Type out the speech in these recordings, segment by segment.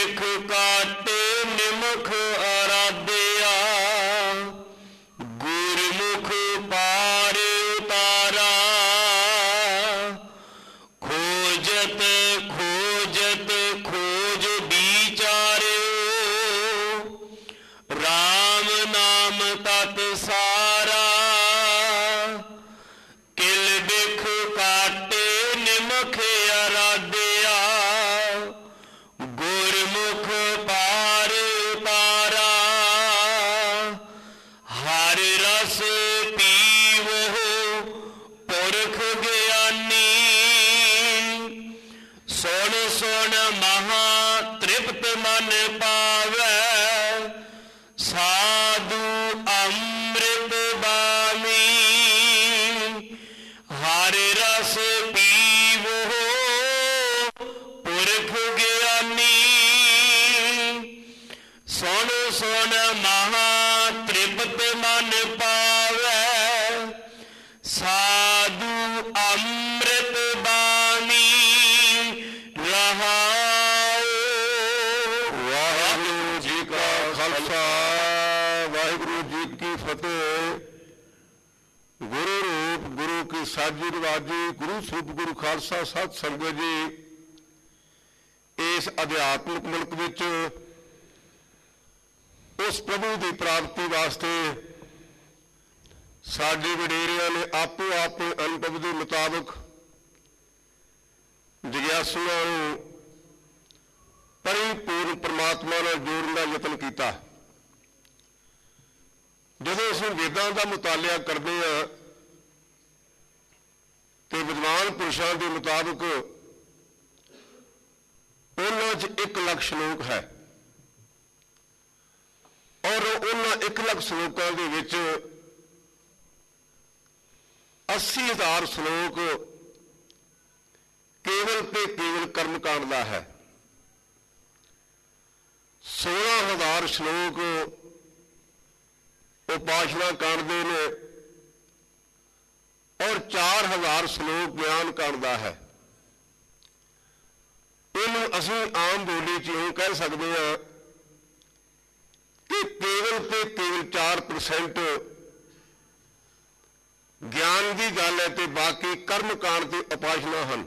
ਬਿਖ ਕਾਟੇ ਨਿਮਖ ਆਰਾਧਿਆ, ਗੁਰਮੁਖ ਪਾਰ ਉਤਾਰਾ। ਖੋਜਤ ਖੋਜਤ ਖੋਜ ਵਿਚਾਰਿਓ, ਰਾਮ ਨਾਮ ਤਤ ਸਾਰਾ। ਕਿਲ ਬਿਖ ਕਾਟੇ ਨਿਮਖ ਆਰਾਧਿਆ, ਗੁਰਮੁਖ ਪਾਰ ਉਤਾਰਾ। ਹਰ ਰਸ ਪੀਵੋ ਪੁਰਖ ਗਿਆਨੀ, ਸੁਣ ਸੁਣ ਮਹਾ ਤ੍ਰਿਪਤ ਮਨ ਪਾਵੈ। ਸਾਧੂ ਅੰਮ੍ਰਿਤ ਬਾਣੀ, ਹਰ ਰਸ ਪੀਵੋ ਪੁਰਖ ਗਿਆਨੀ। ਸੁਣ ਸੁਣ ਮਹਾ ਤ੍ਰਿਪਤ ਮਨ ਪਾਵੈ। ਸਾਧੂ ਅੰਮ੍ਰਿਤ ਬਾਣੀ ਰਹਾਉ। ਵਾਹਿਗੁਰੂ ਜੀ ਕਾ ਖਾਲਸਾ, ਵਾਹਿਗੁਰੂ ਜੀ ਕੀ ਫਤਿਹ। ਗੁਰੂ ਰੂਪ ਗੁਰੂ ਕੀ ਸਾਜੀ ਰਵਾਜੀ, ਗੁਰੂ ਸਰੂਪ ਗੁਰੂ ਖਾਲਸਾ ਸਤ ਸੰਗਤ ਜੀ। ਇਸ ਅਧਿਆਤਮਿਕ ਮੁਲਕ ਵਿੱਚ ਉਸ ਪ੍ਰਭੂ ਦੀ ਪ੍ਰਾਪਤੀ ਵਾਸਤੇ ਸਾਡੇ ਵਡੇਰਿਆਂ ਨੇ ਆਪੋ ਆਪਣੇ ਅਨੁਭਵ ਦੇ ਮੁਤਾਬਕ ਜਿਗਿਆਸੂਆਂ ਨੂੰ ਪਰਿਪੂਰਨ ਪਰਮਾਤਮਾ ਨਾਲ ਜੋੜਨ ਦਾ ਯਤਨ ਕੀਤਾ। ਜਦੋਂ ਅਸੀਂ ਵੇਦਾਂ ਦਾ ਮੁਤਾਲਿਆ ਕਰਦੇ ਹਾਂ ਤੇ ਵਿਦਵਾਨ ਪੁਰਸ਼ਾਂ ਦੇ ਮੁਤਾਬਕ ਉਹਨਾਂ 'ਚ 1 ਲੱਖ ਸ਼ਲੋਕ ਹੈ, ਔਰ ਉਹਨਾਂ 1 ਲੱਖ ਸ਼ਲੋਕਾਂ ਦੇ ਵਿੱਚ 80,000 ਸ਼ਲੋਕ ਕੇਵਲ ਤੇ ਕੇਵਲ ਕਰਮਕਾਂਡ ਦਾ ਹੈ। 16,000 ਸ਼ਲੋਕ ਉਪਾਸ਼ਨਾ ਕਾਂਡ ਦੇ ਨੇ, ਔਰ 4,000 ਸ਼ਲੋਕ ਗਿਆਨ ਕਾਂਡ ਦਾ ਹੈ। ਇਹਨੂੰ ਅਸੀਂ ਆਮ ਬੋਲੀ 'ਚ ਇਉਂ ਕਹਿ ਸਕਦੇ ਹਾਂ ਕਿ ਕੇਵਲ ਤੇ ਕੇਵਲ 4% ਗਿਆਨ ਦੀ ਗੱਲ ਹੈ ਤੇ ਬਾਕੀ ਕਰਮਕਾਂਡ ਤੇ ਉਪਾਸ਼ਨਾ ਹਨ।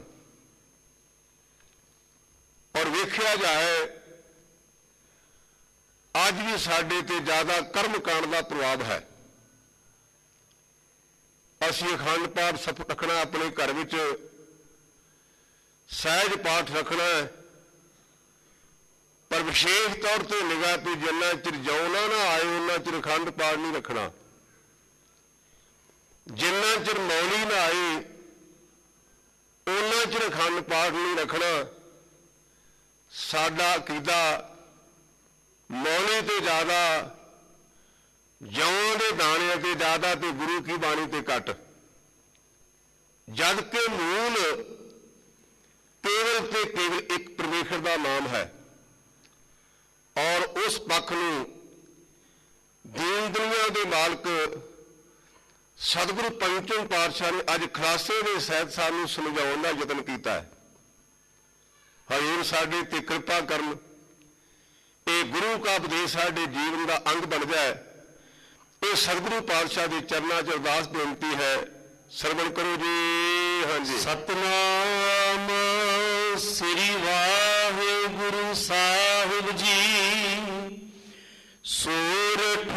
ਔਰ ਵੇਖਿਆ ਜਾਏ ਅੱਜ ਵੀ ਸਾਡੇ ਤੇ ਜ਼ਿਆਦਾ ਕਰਮਕਾਂਡ ਦਾ ਪ੍ਰਭਾਵ ਹੈ। ਅਸੀਂ ਅਖੰਡ ਪਾਠ ਸਭ ਰੱਖਣਾ, ਆਪਣੇ ਘਰ ਵਿੱਚ ਸਹਿਜ ਪਾਠ ਰੱਖਣਾ ਹੈ, ਪਰ ਵਿਸ਼ੇਸ਼ ਤੌਰ ਤੇ ਨਿਗਾਹ ਤੇ ਜਿੰਨਾ ਚਿਰ ਜਿਉਣਾ ਨਾ ਆਏ ਉਹਨਾਂ ਚਿਰ ਅਖੰਡ ਪਾਠ ਨਹੀਂ ਰੱਖਣਾ। ਜਿੰਨਾ ਚਿਰ ਮੌਲੀ ਨਾ ਆਏ ਉਹਨਾਂ ਚਿਰ ਅਖੰਡ ਪਾਠ ਨਹੀਂ ਰੱਖਣਾ। ਸਾਡਾ ਅਕੀਦਾ ਮੌਲੀ ਤੇ ਜ਼ਿਆਦਾ, ਜੌਂ ਦੇ ਦਾਣਿਆਂ ਤੇ ਜ਼ਿਆਦਾ ਤੇ ਗੁਰੂ ਕੀ ਬਾਣੀ ਤੇ ਘੱਟ। ਜਦ ਕਿ ਮੂਲ ਕੇਵਲ ਤੇ ਕੇਵਲ ਇੱਕ ਪਰਮੇਸ਼ਰ ਦਾ ਨਾਮ ਹੈ। ਔਰ ਉਸ ਪੱਖ ਨੂੰ ਦੀਨ ਦੁਨੀਆ ਦੇ ਮਾਲਕ ਸਤਿਗੁਰੂ ਪੰਚਮ ਪਾਤਸ਼ਾਹ ਨੇ ਅੱਜ ਖਲਾਸੇ ਦੇ ਸਹਿਤ ਸਾਨੂੰ ਸਮਝਾਉਣ ਦਾ ਯਤਨ ਕੀਤਾ ਹੈ। ਹਜ਼ੂਰ ਸਾਡੇ ਤੇ ਕਿਰਪਾ ਕਰਨ, ਇਹ ਗੁਰੂ ਕਾ ਉਪਦੇਸ਼ ਸਾਡੇ ਜੀਵਨ ਦਾ ਅੰਗ ਬਣ ਜਾਏ। ਇਹ ਸਤਿਗੁਰੂ ਪਾਤਸ਼ਾਹ ਦੇ ਚਰਨਾਂ 'ਚ ਅਰਦਾਸ ਬੇਨਤੀ ਹੈ। ਸਰਵਣ ਕਰੋ ਜੀ। ਹਾਂਜੀ। ਸਤਨਾਮ ਸ੍ਰੀ ਵਾਹਿਗੁਰੂ ਸਾਹਿਬ ਜੀ। ਸੂਰਠ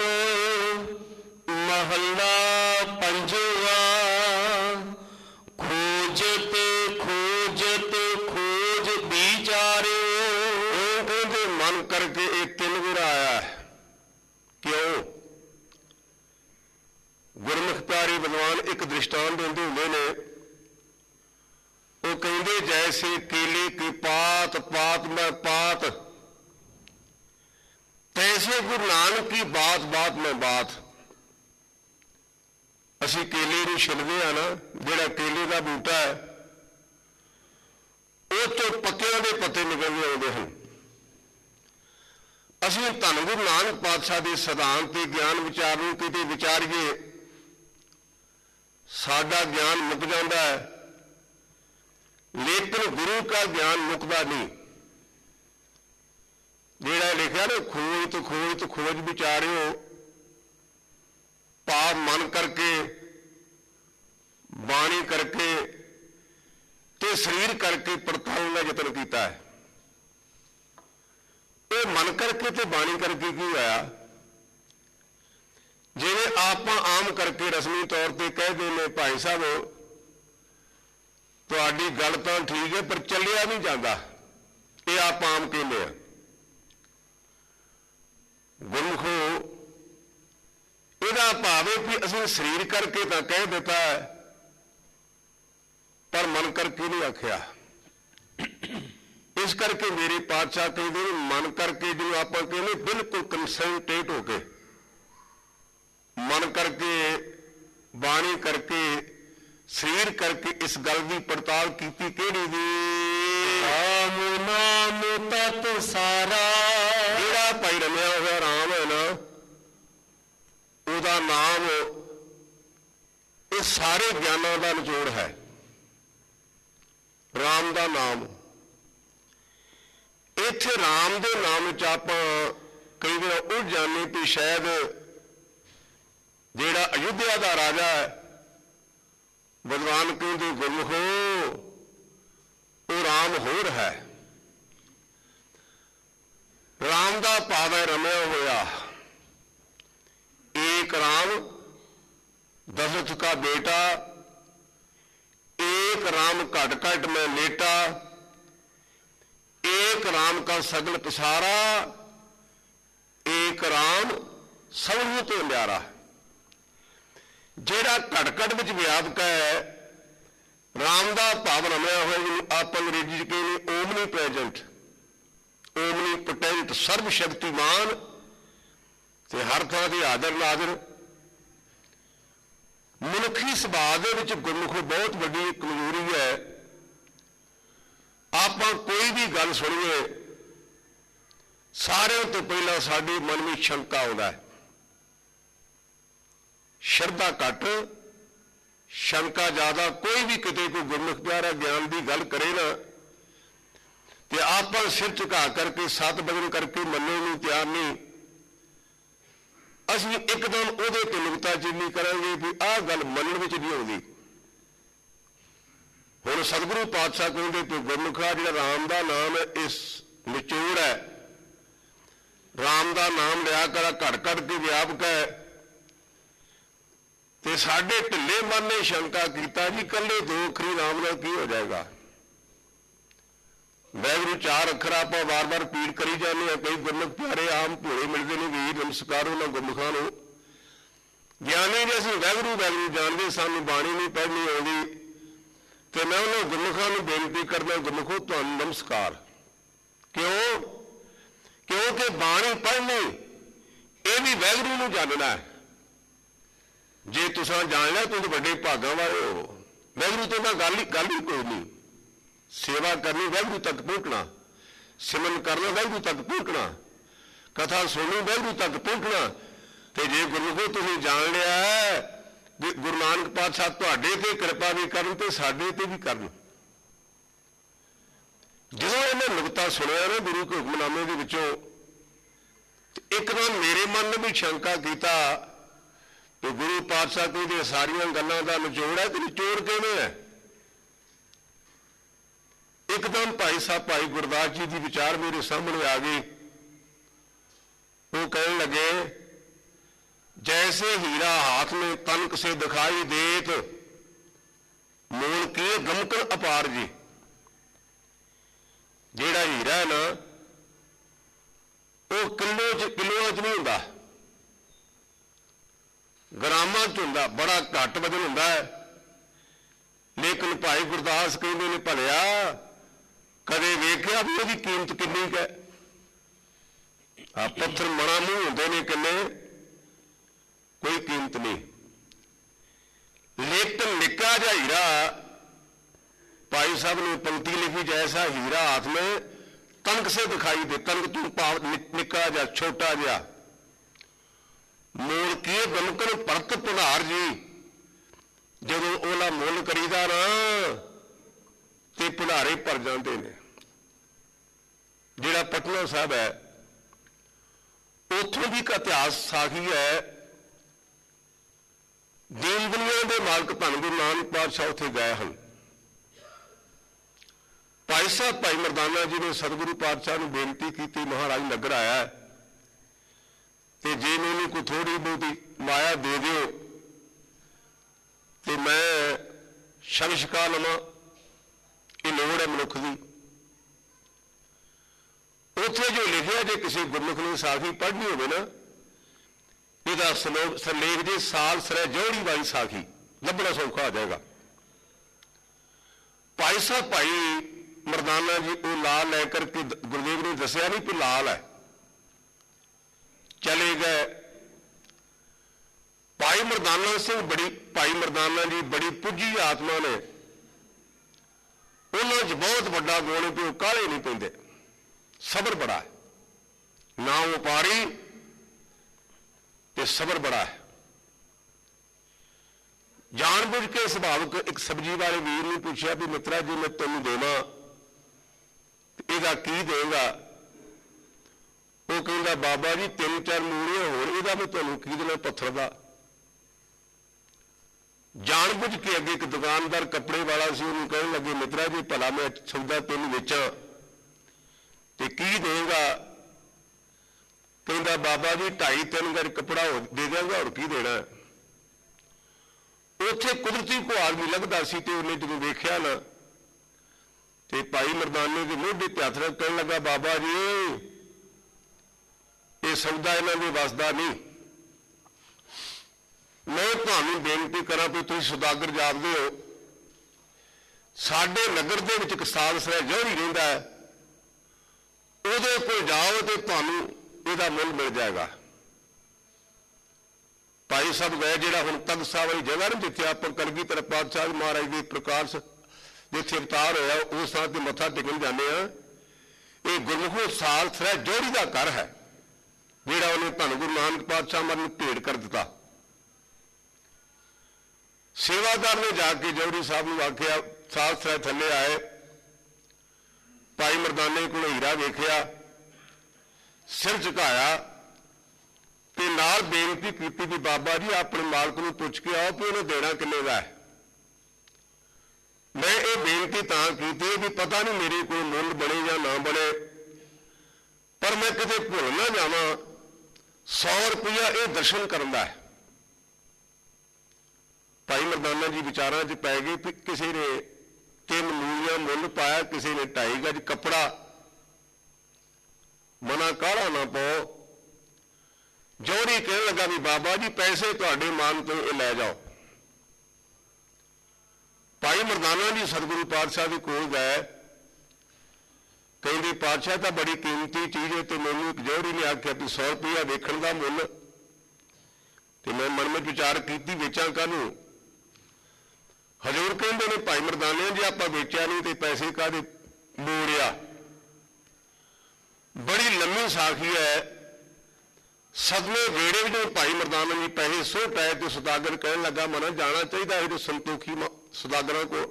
ਮਹੱਲਾ ਪੰਜਵਾ। ਖੋਜਤ ਖੋਜਤ ਖੋਜ ਵਿਚਾਰਿਓ। ਉਹਦੇ ਮਨ ਕਰਕੇ ਇਹ 3 ਵਾਰ ਆਇਆ ਹੈ। ਕਿਉਂ? ਗੁਰਮੁਖ ਪਿਆਰੇ ਵਿਦਵਾਨ ਇੱਕ ਦ੍ਰਿਸ਼ਟਾਂਤ ਦਿੰਦੇ ਹੁੰਦੇ ਨੇ। ਉਹ ਕਹਿੰਦੇ ਜੈਸੇ ਕੇਲੇ ਕੀ ਪਾਤ ਪਾਤ ਮੈਂ ਪਾਤ, ਤੈਸੇ ਗੁਰੂ ਨਾਨਕ ਕੀ ਬਾਤ ਬਾਤ ਮੈਂ ਬਾਤ। ਅਸੀਂ ਕੇਲੇ ਨੂੰ ਛਿੱਲਦੇ ਆ ਨਾ, ਜਿਹੜਾ ਕੇਲੇ ਦਾ ਬੂਟਾ ਹੈ ਉਹ ਤੋਂ ਪੱਤਿਆਂ ਦੇ ਪੱਤੇ ਨਿਕਲਦੇ ਆਉਂਦੇ ਹਨ। ਅਸੀਂ ਧੰਨ ਗੁਰੂ ਨਾਨਕ ਪਾਤਸ਼ਾਹ ਦੇ ਸਿਧਾਂਤ ਤੇ ਗਿਆਨ ਵਿਚਾਰ ਨੂੰ ਕਿਤੇ ਵਿਚਾਰੀਏ, ਸਾਡਾ ਗਿਆਨ ਮੁੱਕ ਜਾਂਦਾ ਹੈ, ਲੇਕਿਨ ਗੁਰੂ ਦਾ ਗਿਆਨ ਮੁੱਕਦਾ ਨਹੀਂ। ਜਿਹੜਾ ਲਿਖਿਆ ਨਾ ਖੋਜ ਖੋਜ ਵਿਚਾਰਿਓ, ਭਾਵ ਮਨ ਕਰਕੇ, ਬਾਣੀ ਕਰਕੇ ਤੇ ਸਰੀਰ ਕਰਕੇ ਪੜਤਾਲਣ ਦਾ ਯਤਨ ਕੀਤਾ ਹੈ। ਇਹ ਮਨ ਕਰਕੇ ਤੇ ਬਾਣੀ ਕਰਕੇ ਕੀ ਹੋਇਆ? ਜਿਵੇਂ ਆਪਾਂ ਆਮ ਕਰਕੇ ਰਸਮੀ ਤੌਰ ਤੇ ਕਹਿੰਦੇ ਨੇ ਭਾਈ ਸਾਹਿਬ ਤੁਹਾਡੀ ਗੱਲ ਤਾਂ ਠੀਕ ਹੈ ਪਰ ਚੱਲਿਆ ਨਹੀਂ ਜਾਂਦਾ, ਇਹ ਆਪਾਂ ਆਮ ਕਹਿੰਦੇ ਆ। ਗੁਰਮੁਖੋ ਇਹਦਾ ਭਾਵ ਹੈ ਕਿ ਅਸੀਂ ਸਰੀਰ ਕਰਕੇ ਤਾਂ ਕਹਿ ਦਿੱਤਾ ਪਰ ਮਨ ਕਰਕੇ ਨਹੀਂ ਆਖਿਆ। ਇਸ ਕਰਕੇ ਮੇਰੇ ਪਾਤਸ਼ਾਹ ਕਹਿੰਦੇ ਨੇ ਮਨ ਕਰਕੇ, ਜਿਹਨੂੰ ਆਪਾਂ ਕਹਿੰਦੇ ਬਿਲਕੁਲ ਕੰਸੈਂਟਰੇਟ ਹੋ ਕੇ, ਮਨ ਕਰਕੇ, ਬਾਣੀ ਕਰਕੇ, ਸਰੀਰ ਕਰਕੇ ਇਸ ਗੱਲ ਦੀ ਪੜਤਾਲ ਕੀਤੀ। ਕਿਹੜੀ ਦੀ? ਰਾਮ ਨਾਮ ਤਤ ਸਾਰਾ। ਜਿਹੜਾ ਭਾਈ ਰਮਿਆ ਹੋਇਆ ਰਾਮ ਹੈ ਨਾ, ਉਹਦਾ ਨਾਮ ਇਹ ਸਾਰੇ ਗਿਆਨਾਂ ਦਾ ਨਿਚੋੜ ਹੈ। ਰਾਮ ਦਾ ਨਾਮ, ਇੱਥੇ ਰਾਮ ਦੇ ਨਾਮ ਵਿੱਚ ਆਪਾਂ ਕਈ ਵਾਰ ਉਲਝ ਜਾਂਦੇ ਕਿ ਸ਼ਾਇਦ ਜਿਹੜਾ ਅਯੁੱਧਿਆ ਦਾ ਰਾਜਾ ਹੈ, ਭਗਵਾਨ ਕਹਿੰਦੇ ਗੁਰਮੁਖੋ ਉਹ ਰਾਮ ਹੋਰ ਹੈ। ਰਾਮ ਦਾ ਭਾਵ ਹੈ ਰਮਿਆ ਹੋਇਆ। एक राम दशरथ का बेटा, एक राम घट घट में लेटा, एक राम का सगल पसारा, एक राम सबनों तो न्यारा। ਜਿਹੜਾ ਘਟ ਘਟ ਵਿੱਚ ਵਿਆਪਕ ਹੈ, ਰਾਮ ਦਾ ਭਾਵ ਰਮਿਆ ਹੋਇਆ, ਜਿਹਨੂੰ ਆਪ ਅੰਗਰੇਜ਼ੀ ਚ ਕਹਿੰਦੇ ਓਮਨੀ ਪ੍ਰੈਜੈਂਟ, ਓਮਨੀ ਪੋਟੈਂਟ, ਸਰਬ ਸ਼ਕਤੀਮਾਨ ਤੇ ਹਰ ਥਾਂ ਤੇ ਹਾਜ਼ਰ ਨਾਜ਼ਰ। ਮਨੁੱਖੀ ਸੁਭਾਅ ਦੇ ਵਿੱਚ ਗੁਰਮੁਖ ਬਹੁਤ ਵੱਡੀ ਕਮਜ਼ੋਰੀ ਹੈ। ਆਪਾਂ ਕੋਈ ਵੀ ਗੱਲ ਸੁਣੀਏ, ਸਾਰਿਆਂ ਤੋਂ ਪਹਿਲਾਂ ਸਾਡੇ ਮਨ ਵਿੱਚ ਸ਼ੰਕਾ ਆਉਂਦਾ ਹੈ। ਸ਼ਰਧਾ ਘੱਟ, ਸ਼ੰਕਾ ਜ਼ਿਆਦਾ। ਕੋਈ ਵੀ ਕਿਤੇ ਕੋਈ ਗੁਰਮੁਖ ਪਿਆਰਾ ਗਿਆਨ ਦੀ ਗੱਲ ਕਰੇ ਨਾ, ਤੇ ਆਪਾਂ ਸਿਰ ਝੁਕਾ ਕਰਕੇ, ਸਤ ਬਦਨ ਕਰਕੇ ਮੰਨਣ ਨੂੰ ਤਿਆਰ ਨਹੀਂ। ਅਸੀਂ ਇੱਕਦਮ ਉਹਦੇ ਤੇ ਨੁਕਤਾਚੀਨੀ ਕਰਾਂਗੇ ਵੀ ਆਹ ਗੱਲ ਮੰਨਣ ਵਿੱਚ ਨਹੀਂ ਆਉਂਦੀ। ਹੁਣ ਸਤਿਗੁਰੂ ਪਾਤਸ਼ਾਹ ਕਹਿੰਦੇ ਕਿ ਗੁਰਮੁਖਾ ਜਿਹੜਾ ਰਾਮ ਦਾ ਨਾਮ ਹੈ, ਇਸ ਨਿਚੋੜ ਹੈ। ਰਾਮ ਦਾ ਨਾਮ ਲਿਆ ਕਰ, ਘੜ ਘੜ ਕੇ ਵਿਆਪਕ ਹੈ। ਤੇ ਸਾਡੇ ਢਿੱਲੇ ਮਨ ਨੇ ਸ਼ੰਕਾ ਕੀਤਾ ਜੀ ਇਕੱਲੇ ਦੋ ਅੱਖਰੀ ਨਾਮ ਨਾਲ ਕੀ ਹੋ ਜਾਏਗਾ? ਵਾਹਿਗੁਰੂ ਚਾਰ ਅੱਖਰ ਆਪਾਂ ਵਾਰ-ਵਾਰ ਰਿਪੀਟ ਕਰੀ ਜਾਂਦੇ ਹਾਂ। ਕਈ ਗੁਰਮੁਖ ਪਿਆਰੇ ਆਮ ਭੋਲੇ ਮਿਲਦੇ ਨੇ, ਵੀਰ ਨਮਸਕਾਰ ਉਹਨਾਂ ਗੁਰਮੁਖਾਂ ਨੂੰ। ਗਿਆਨੀ ਨੇ ਅਸੀਂ ਵਾਹਿਗੁਰੂ ਵਾਹਿਗੁਰੂ ਜਾਣਦੇ, ਸਾਨੂੰ ਬਾਣੀ ਨਹੀਂ ਪੜ੍ਹਨੀ ਆਉਂਦੀ। ਤੇ ਮੈਂ ਉਹਨਾਂ ਗੁਰਮੁਖਾਂ ਨੂੰ ਬੇਨਤੀ ਕਰਦਾ, ਗੁਰਮੁਖੋ ਤੁਹਾਨੂੰ ਨਮਸਕਾਰ। ਕਿਉਂ? ਕਿਉਂਕਿ ਬਾਣੀ ਪੜ੍ਹਨੀ ਇਹ ਵੀ ਵਾਹਿਗੁਰੂ ਨੂੰ ਜਾਣਨਾ ਹੈ। ਜੇ ਤੁਸੀਂ ਜਾਣ ਲਿਆ ਤੁਸੀਂ ਵੱਡੇ ਭਾਗਾਂ ਵਾਲੇ ਹੋ। ਵਾਹਿਗੁਰੂ ਤੋਂ ਤਾਂ ਗੱਲ ਹੀ ਕੋਈ ਨਹੀਂ। ਸੇਵਾ ਕਰਨੀ ਵਾਹਿਗੁਰੂ ਤੱਕ ਪਹੁੰਚਣਾ, ਸਿਮਰਨ ਕਰਨਾ ਵਾਹਿਗੁਰੂ ਤੱਕ ਪਹੁੰਚਣਾ, ਕਥਾ ਸੁਣਨੀ ਵਾਹਿਗੁਰੂ ਤੱਕ ਪਹੁੰਚਣਾ। ਤੇ ਜੇ ਗੁਰਮੁਖੋ ਤੁਸੀਂ ਜਾਣ ਲਿਆ, ਗੁਰੂ ਨਾਨਕ ਪਾਤਸ਼ਾਹ ਤੁਹਾਡੇ ਤੇ ਕਿਰਪਾ ਵੀ ਕਰਨ ਤੇ ਸਾਡੇ ਤੇ ਵੀ ਕਰਨ। ਜਦੋਂ ਇਹਨੇ ਨੁਕਤਾ ਸੁਣਿਆ ਨਾ ਗੁਰੂ ਕੇ ਹੁਕਮਨਾਮੇ ਦੇ ਵਿੱਚੋਂ, ਇੱਕਦਮ ਮੇਰੇ ਮਨ ਨੇ ਵੀ ਸ਼ੰਕਾ ਕੀਤਾ ਕਿ ਗੁਰੂ ਪਾਤਸ਼ਾਹ ਕਹਿੰਦੇ ਸਾਰੀਆਂ ਗੱਲਾਂ ਦਾ ਨਿਚੋੜ ਹੈ, ਤੇ ਨਿਚੋੜ ਕਿਵੇਂ ਹੈ? ਇੱਕਦਮ ਭਾਈ ਸਾਹਿਬ ਭਾਈ ਗੁਰਦਾਸ ਜੀ ਦੀ ਵਿਚਾਰ ਮੇਰੇ ਸਾਹਮਣੇ ਆ ਗਈ। ਉਹ ਕਹਿਣ ਲੱਗੇ, जैसे हीरा हाथ में तनक से दिखाई देत, मोल के गमकन अपार जी। ਜਿਹੜਾ ਹੀਰਾ ਹੈ ਨਾ, ਉਹ ਕਿਲੋਆਂ 'ਚ ਨਹੀਂ ਹੁੰਦਾ, ਗ੍ਰਾਮਾਂ 'ਚ ਹੁੰਦਾ, ਬੜਾ ਘੱਟ ਵਜ਼ਨ ਹੁੰਦਾ ਹੈ। ਲੇਕਿਨ ਭਾਈ ਗੁਰਦਾਸ ਕਹਿੰਦੇ ਨੇ, ਭਲਿਆ ਕਦੇ ਵੇਖਿਆ ਵੀ ਉਹਦੀ ਕੀਮਤ ਕਿੰਨੀ ਕੁ ਹੈ? ਆ ਪੱਥਰ ਮਣਾ ਮੂੰਹ ਹੁੰਦੇ ਨੇ ਕਿੰਨੇ, ਕੋਈ ਕੀਮਤ ਨਹੀਂ। ਲੇਕਿਨ ਨਿੱਕਾ ਜਿਹਾ ਹੀਰਾ, ਭਾਈ ਸਾਹਿਬ ਨੇ ਪੰਕਤੀ ਲਿਖੀ, ਜੈਸਾ ਹੀਰਾ ਹਾਥ में तनक से दिखाई दे। तनक तू भाव निक्का जिहा, छोटा जिहा। मोल की गमकन परत भंडार जी। ਜਦੋਂ ਉਹਦਾ ਮੁੱਲ ਕਰੀਦਾ ਨਾ ਤੇ ਭੰਡਾਰੇ ਭਰ ਜਾਂਦੇ ਨੇ। ਜਿਹੜਾ ਪਟਨਾ ਸਾਹਿਬ ਹੈ, ਉੱਥੋਂ ਦੀ ਇੱਕ ਇਤਿਹਾਸ ਸਾਖੀ ਹੈ। ਦੀਨ ਦੁਨੀਆ ਦੇ ਮਾਲਕ ਧੰਨ ਗੁਰੂ ਨਾਨਕ ਪਾਤਸ਼ਾਹ ਉੱਥੇ ਗਏ ਹਨ। ਭਾਈ ਸਾਹਿਬ ਭਾਈ ਮਰਦਾਨਾ ਜੀ ਨੇ ਸਤਿਗੁਰੂ ਪਾਤਸ਼ਾਹ ਨੂੰ ਬੇਨਤੀ ਕੀਤੀ, ਮਹਾਰਾਜ ਨਗਰ ਆਇਆ ਹੈ ਤੇ ਜੇ ਮੈਨੂੰ ਕੋਈ ਥੋੜੀ ਬਹੁਤੀ ਮਾਇਆ ਦੇ ਦਿਓ ਤੇ ਮੈਂ ਸ਼ਬਦ ਛਕਾ ਲਵਾਂ, ਇਹ ਲੋੜ ਹੈ ਮਨੁੱਖ ਦੀ। ਉੱਥੇ ਜੋ ਲਿਖਿਆ, ਜੇ ਕਿਸੇ ਗੁਰਮੁਖ ਨੇ ਸਾਖੀ ਪੜ੍ਹਨੀ ਹੋਵੇ ਨਾ, ਇਹਦਾ ਸਰਲੇਖ ਜੇ ਸਾਲ ਸਰੇ ਜੋੜੀ ਵਾਲੀ ਸਾਖੀ ਲੱਭਣਾ ਸੌਖਾ ਹੋ ਜਾਏਗਾ। ਭਾਈ ਸਾਹਿਬ ਭਾਈ ਮਰਦਾਨਾ ਜੀ ਉਹ ਲਾਲ ਲੈ ਕਰਕੇ, ਗੁਰਦੇਵ ਨੇ ਦੱਸਿਆ ਨਹੀਂ ਕਿ ਲਾਲ ਹੈ, ਚਲੇ ਗਏ। ਭਾਈ ਮਰਦਾਨਾ ਸਿੰਘ ਭਾਈ ਮਰਦਾਨਾ ਜੀ ਬੜੀ ਪੁੱਜੀ ਆਤਮਾ ਨੇ, ਉਹਨਾਂ 'ਚ ਬਹੁਤ ਵੱਡਾ ਗੁਣ ਵੀ ਉਹ ਕਾਹਲੇ ਨਹੀਂ ਪੈਂਦੇ, ਸਬਰ ਬੜਾ ਹੈ, ਨਾ ਵਪਾਰੀ ਤੇ ਸਬਰ ਬੜਾ ਹੈ। ਜਾਣ ਬੁੱਝ ਕੇ ਸੁਭਾਵਕ ਇੱਕ ਸਬਜ਼ੀ ਵਾਲੇ ਵੀਰ ਨੂੰ ਪੁੱਛਿਆ ਵੀ ਮਿੱਤਰਾ ਜੀ ਮੈਂ ਤੈਨੂੰ ਦੇਵਾਂ ਇਹਦਾ ਕੀ ਦੇਗਾ? ਉਹ ਕਹਿੰਦਾ ਬਾਬਾ ਜੀ 3-4 ਮੂਲੀਆਂ ਹੋਰ, ਇਹਦਾ ਮੈਂ ਤੁਹਾਨੂੰ ਕੀ ਦੇਣਾ ਪੱਥਰ ਦਾ। ਜਾਣ ਬੁੱਝ ਕੇ ਅੱਗੇ ਇੱਕ ਦੁਕਾਨਦਾਰ ਕੱਪੜੇ ਵਾਲਾ ਸੀ, ਉਹਨੂੰ ਕਹਿਣ ਲੱਗੇ ਮਿੱਤਰਾ ਜੀ ਭਲਾ ਮੈਂ ਸੌਦਾ ਤੈਨੂੰ ਵੇਚਾਂ ਤੇ ਕੀ ਦੇਗਾ? ਕਹਿੰਦਾ ਬਾਬਾ ਜੀ 2.5-3 ਗਜ ਕੱਪੜਾ ਦੇ ਦਿਆਂਗਾ, ਹੋਰ ਕੀ ਦੇਣਾ। ਉੱਥੇ ਕੁਦਰਤੀ ਘੁਆਰ ਵੀ ਲੱਗਦਾ ਸੀ ਤੇ ਉਹਨੇ ਜਦੋਂ ਵੇਖਿਆ ਨਾ ਤੇ ਭਾਈ ਮਰਦਾਨੇ ਦੇ ਮੋਢੇ ਤੇ ਹੱਥ ਰੱਖ ਕਹਿਣ ਲੱਗਾ ਬਾਬਾ ਜੀ ਇਹ ਸੌਦਾ ਇਹਨਾਂ ਦੇ ਵੱਸ ਦਾ ਨਹੀਂ। ਮੈਂ ਤੁਹਾਨੂੰ ਬੇਨਤੀ ਕਰਾਂ ਵੀ ਤੁਸੀਂ ਸੁਦਾਗਰ ਜਾਪਦੇ ਹੋ, ਸਾਡੇ ਨਗਰ ਦੇ ਵਿੱਚ ਇੱਕ ਸਾਧ ਸਰਾ ਜੋੜੀ ਰਹਿੰਦਾ ਹੈ, ਉਹਦੇ ਕੋਲ ਜਾਓ ਤੇ ਤੁਹਾਨੂੰ ਇਹਦਾ ਮੁੱਲ ਮਿਲ ਜਾਏਗਾ। ਭਾਈ ਸਾਹਿਬ ਗਏ, ਜਿਹੜਾ ਹੁਣ ਤਖਤ ਸਾਹਿਬ ਵਾਲੀ ਜਗ੍ਹਾ ਨੇ ਜਿੱਥੇ ਆਪਾਂ ਕਲਗੀਧਰ ਪਾਤਸ਼ਾਹ ਮਹਾਰਾਜ ਦੇ ਪ੍ਰਕਾਸ਼ ਜਿੱਥੇ ਅਵਤਾਰ ਹੋਇਆ ਉਸ ਥਾਂ ਤੇ ਮੱਥਾ ਟੇਕਣ ਜਾਂਦੇ ਆ। ਇਹ ਗੁਰਮੁਖੋ ਸਾਲ ਸਰਾ ਜੋੜੀ ਦਾ ਘਰ ਹੈ, ਜਿਹੜਾ ਉਹਨੇ ਧੰਨ ਗੁਰੂ ਨਾਨਕ ਪਾਤਸ਼ਾਹ ਮਨ ਨੂੰ ਭੇਟ ਕਰ ਦਿੱਤਾ। ਸੇਵਾਦਾਰ ਨੇ ਜਾ ਕੇ ਜੌਹਰੀ ਸਾਹਿਬ ਨੂੰ ਆਖਿਆ, ਸਾਲ ਸਰਾ ਥੱਲੇ ਆਏ, ਭਾਈ ਮਰਦਾਨੇ ਕੋਲ ਹੀਰਾ ਵੇਖਿਆ, ਸਿਰ ਝੁਕਾਇਆ ਤੇ ਨਾਲ ਬੇਨਤੀ ਕੀਤੀ ਵੀ ਬਾਬਾ ਜੀ ਆਪਣੇ ਮਾਲਕ ਨੂੰ ਪੁੱਛ ਕੇ ਆਓ ਕਿ ਉਹਨੇ ਦੇਣਾ ਕਿੰਨੇ ਦਾ ਹੈ। ਮੈਂ ਇਹ ਬੇਨਤੀ ਤਾਂ ਕੀਤੀ ਵੀ ਪਤਾ ਨਹੀਂ ਮੇਰੇ ਕੋਲ ਮੁੱਲ ਬਣੇ ਜਾਂ ਨਾ ਬਣੇ, ਪਰ ਮੈਂ ਕਿਤੇ ਭੁੱਲ ਨਾ ਜਾਵਾਂ 100 ਰੁਪਇਆ ਇਹ ਦਰਸ਼ਨ ਕਰਨ ਦਾ ਹੈ। ਭਾਈ ਮਰਦਾਨਾ ਜੀ ਵਿਚਾਰਾਂ 'ਚ ਪੈ ਗਏ ਕਿ ਕਿਸੇ ਨੇ 3 ਮੂਲੀਆਂ ਮੁੱਲ ਪਾਇਆ, ਕਿਸੇ ਨੇ 2.5 ਗਜ ਕੱਪੜਾ। ਮਨਾ ਕਾਹਲਾ ਨਾ ਪਾਓ। ਜੌਹਰੀ ਕਹਿਣ ਲੱਗਾ ਵੀ ਬਾਬਾ ਜੀ ਪੈਸੇ ਤੁਹਾਡੇ ਮਾਨ ਤੋਂ ਇਹ ਲੈ ਜਾਓ। ਭਾਈ ਮਰਦਾਨਾ ਜੀ ਸਤਿਗੁਰੂ ਪਾਤਸ਼ਾਹ ਦੇ ਕੋਲ ਗਏ, ਕਹਿੰਦੇ ਪਾਤਸ਼ਾਹ ਤਾਂ ਬੜੀ ਕੀਮਤੀ ਚੀਜ਼ ਹੈ ਤੇ ਮੈਨੂੰ ਇੱਕ ਜੌਹਰੀ ਨੇ ਆਖਿਆ ਵੀ 100 ਰੁਪਇਆ ਵੇਖਣ ਦਾ ਮੁੱਲ, ਤੇ ਮੈਂ ਮਨ ਵਿੱਚ ਵਿਚਾਰ ਕੀਤੀ ਵੇਚਾਂ ਕਾਹਨੂੰ। ਹਜ਼ੂਰ ਕਹਿੰਦੇ ਨੇ ਭਾਈ ਮਰਦਾਨੇ ਜੇ ਆਪਾਂ ਵੇਚਿਆ ਨਹੀਂ ਤੇ ਪੈਸੇ ਕਾਹਦੇ ਮੋੜਿਆ। ਬੜੀ ਲੰਮੀ ਸਾਖੀ ਹੈ। ਸਦਮੇ ਵੇੜੇ ਵਿੱਚ ਭਾਈ ਮਰਦਾਨਾ ਜੀ ਪੈਸੇ ਸੁੱਟ ਆਏ ਤੇ ਸੁਦਾਗਰ ਕਹਿਣ ਲੱਗਾ ਮਨਾ ਜਾਣਾ ਚਾਹੀਦਾ ਇਹ ਸੰਤੋਖੀ ਸੁਦਾਗਰਾਂ ਕੋਲ।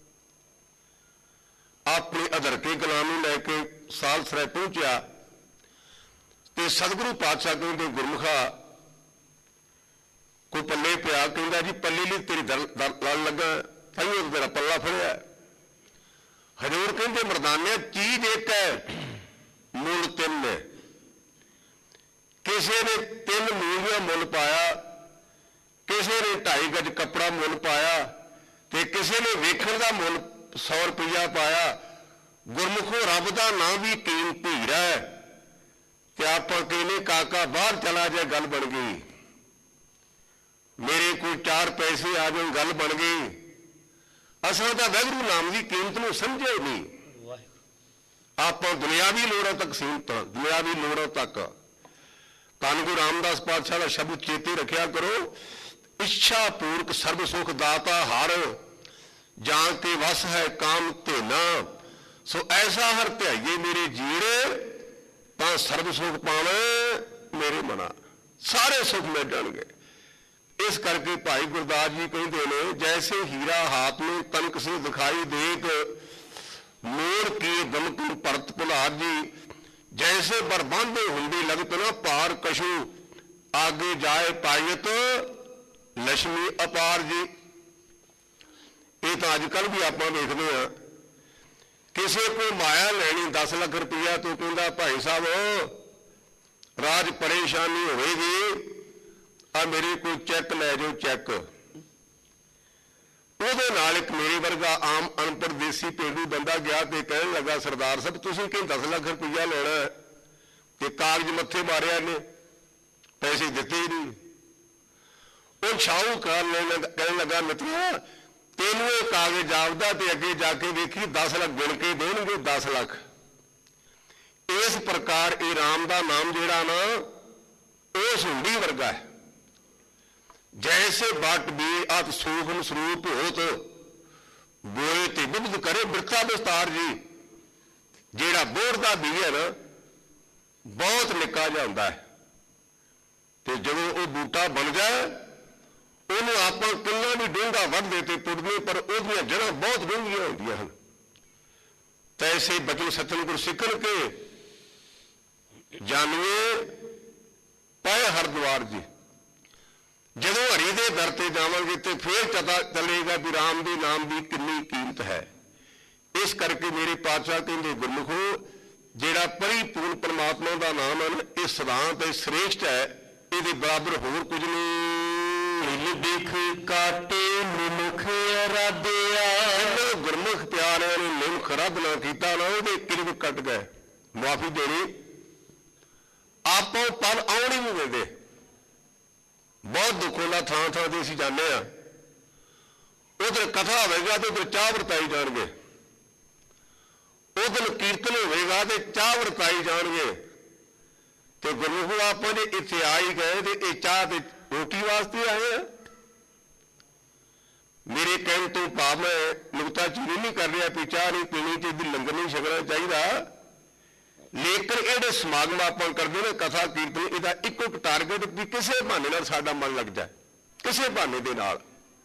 ਆਪਣੇ ਅਧਰਕੇ ਗੁਲਾਮੀ ਲੈ ਕੇ ਸਾਲ ਸਰੇ ਪਹੁੰਚਿਆ ਤੇ ਸਤਿਗੁਰੂ ਪਾਤਸ਼ਾਹ ਕਹਿੰਦੇ ਗੁਰਮੁਖਾ ਕੋਈ ਪੱਲੇ ਪਿਆ, ਕਹਿੰਦਾ ਜੀ ਪੱਲੇ ਲਈ ਤੇਰੀ ਲੜ ਲੱਗਾ, ਤਾਈਓ ਤੇਰਾ ਪੱਲਾ ਫੜਿਆ। ਹਜ਼ੂਰ ਕਹਿੰਦੇ ਮਰਦਾਨੇ ਚੀਜ਼ ਇੱਕ ਹੈ, ਮੁੱਲ 3 ਨੇ। ਕਿਸੇ ਨੇ 3 ਮੂਲੀਆਂ ਮੁੱਲ ਪਾਇਆ, ਕਿਸੇ ਨੇ 2.5 ਗਜ ਕੱਪੜਾ ਮੁੱਲ ਪਾਇਆ ਤੇ ਕਿਸੇ ਨੇ ਵੇਖਣ ਦਾ ਮੁੱਲ 100 ਰੁਪਇਆ ਪਾਇਆ। ਗੁਰਮੁਖੋ ਰੱਬ ਦਾ ਨਾਂ ਵੀ ਕੀਮਤੀ ਹੀਰਾ ਹੈ ਤੇ ਆਪਾਂ ਕਹਿੰਦੇ ਕਾਕਾ ਬਾਹਰ ਚਲਾ ਜਾਏ ਗੱਲ ਬਣ ਗਈ, ਮੇਰੇ ਕੋਲ 4 ਪੈਸੇ ਆ ਜਾਣ ਗੱਲ ਬਣ ਗਈ। ਅਸਾਂ ਤਾਂ ਵਾਹਿਗੁਰੂ ਨਾਮ ਦੀ ਕੀਮਤ ਨੂੰ ਸਮਝੇ ਨਹੀਂ। ਆਪਾਂ ਦੁਨਿਆਵੀ ਲੋੜਾਂ ਤੱਕ ਸੀਮਤ ਹਾਂ, ਦੁਨਿਆਵੀ ਲੋੜਾਂ ਤੱਕ। ਧੰਨ ਗੁਰੂ ਰਾਮਦਾਸ ਪਾਤਸ਼ਾਹ ਦਾ ਸ਼ਬਦ ਚੇਤੇ ਰੱਖਿਆ ਕਰੋ, ਇੱਛਾ ਪੂਰਕ ਸਰਬ ਸੁਖ ਦਾਤਾ ਹਰ, ਜਾਂ ਕੇ ਵਸ ਹੈ ਕਾਮ ਧੇਨਾ। ਸੋ ਐਸਾ ਹਰ ਧਿਆਈਏ ਮੇਰੇ ਜੀੜੇ, ਤਾਂ ਸਰਬ ਸੁਖ ਪਾਵੇ ਮੇਰੇ ਮਨਾ। ਸਾਰੇ ਸੁਖ ਮਿਲ ਜਾਣਗੇ। ਇਸ ਕਰਕੇ ਭਾਈ ਗੁਰਦਾਸ ਜੀ ਕਹਿੰਦੇ ਨੇ ਜੈਸੇ ਹੀਰਾ ਹਾਥ ਨੂੰ ਤਨਕ ਸੇ ਦਿਖਾਈ ਦੇਤ, ਮੋੜ ਕੇ ਦਮਕੂ ਭਰਤ ਭੁਲਾਰ ਜੀ, जैसे बरबंद हुंदी लगत न पार कशु आगे जाए पायत लक्ष्मी अपार जी। ये तो अजकल भी आप देखते हैं, किसी को माया लैनी 10 लाख रुपया तो कहता भाई साहब राज परेशानी होगी, आ मेरे कोई चैक लै जाओ चैक। ਉਹਦੇ ਨਾਲ ਇੱਕ ਮੇਰੇ ਵਰਗਾ ਆਮ ਅਨਪੜ੍ਹ ਦੇਸੀ ਪੇਂਡੂ ਬੰਦਾ ਗਿਆ ਤੇ ਕਹਿਣ ਲੱਗਾ ਸਰਦਾਰ ਸਾਹਿਬ ਤੁਸੀਂ ਕਿ 10 ਲੱਖ ਰੁਪਈਆ ਲੈਣਾ ਤੇ ਕਾਗਜ਼ ਮੱਥੇ ਮਾਰਿਆ ਨੇ, ਪੈਸੇ ਦਿੱਤੇ ਹੀ ਨਹੀਂ। ਉਹ ਸ਼ਾਹੂਕਾਰ ਨੇ ਕਹਿਣ ਲੱਗਾ ਮਿੱਤਰਾ ਤੈਨੂੰ ਇਹ ਕਾਗਜ਼ ਜਾਪਦਾ ਤੇ ਅੱਗੇ ਜਾ ਕੇ ਵੇਖੀ 10 ਲੱਖ ਗਿਣ ਕੇ ਦੇਣਗੇ 10 ਲੱਖ। ਇਸ ਪ੍ਰਕਾਰ ਇਹ ਰਾਮ ਦਾ ਨਾਮ ਜਿਹੜਾ ਨਾ ਉਹ ਸੁੰਡੀ ਵਰਗਾ ਹੈ। जैसे बट भी अत सूखम स्वरूप होत बोए ते बुद्ध करे बिरथा विस्तार जी। जेड़ा बोर का बी है ना बहुत निक्का जिहा हुंदा है, ते जदों वो बूटा बन जाए उन्होंने आपां किन्ना भी डूंघा वढदे ते पुटदे पर उहदियां जड़ां बहुत डूंघियां हुंदियां हन। तैसे बचन सतनगुर सिखण के जानिए पाए हरद्वार जी। ਜਦੋਂ ਹਰੀ ਦੇ ਦਰ ਤੇ ਜਾਵਾਂਗੇ ਤੇ ਫਿਰ ਪਤਾ ਚੱਲੇਗਾ ਵੀ ਰਾਮ ਦੇ ਨਾਮ ਦੀ ਕਿੰਨੀ ਕੀਮਤ ਹੈ। ਇਸ ਕਰਕੇ ਮੇਰੇ ਪਾਤਸ਼ਾਹ ਕਹਿੰਦੇ ਗੁਰਮੁਖੋ ਜਿਹੜਾ ਪਰਿਪੂਰਨ ਪਰਮਾਤਮਾ ਦਾ ਨਾਮ ਹੈ ਨਾ ਇਹ ਸਦਾ ਤੇ ਸ੍ਰੇਸ਼ਟ ਹੈ, ਇਹਦੇ ਬਰਾਬਰ ਹੋਰ ਕੁਝ ਨਹੀਂ। ਦੇਖ ਕਾਟੇ ਮੁਖ ਅਰਾਧਿਆ, ਗੁਰਮੁਖ ਪਿਆਰਿਆਂ ਨੇ ਮੁਖ ਰੱਦ ਨਾ ਕੀਤਾ ਨਾ ਉਹਦੇ ਕਿਰਬ ਕੱਟ ਗਏ। ਮੁਆਫੀ ਦੇਣੀ ਆਪੋ ਪਲ ਆਉਣੀ ਨਹੀਂ ਦਿੰਦੇ। बहुत दुख होना थां थां ते असीं जाने आ, उधर कथा होगा तो उधर चाह वरताई जाएंगे, उधर कीर्तन होगा तो चाह वरताई जाएंगे। तो गुरमुखो आप इत्थे आ ही गए तो ये चाह ते रोटी वास्ते आए हैं। मेरे कहने तो भाव मैं नुकताचीनी नहीं कर रहा भी चाह नहीं पीनी चाहिए, लंगर नहीं छकना चाहिए, लेकिन ये समागम आप करते ना कथा कीर्तन इसका इको टारगेट भी किसी बहाने नाल साडा मन लग जाए, किसी बहाने दे नाल।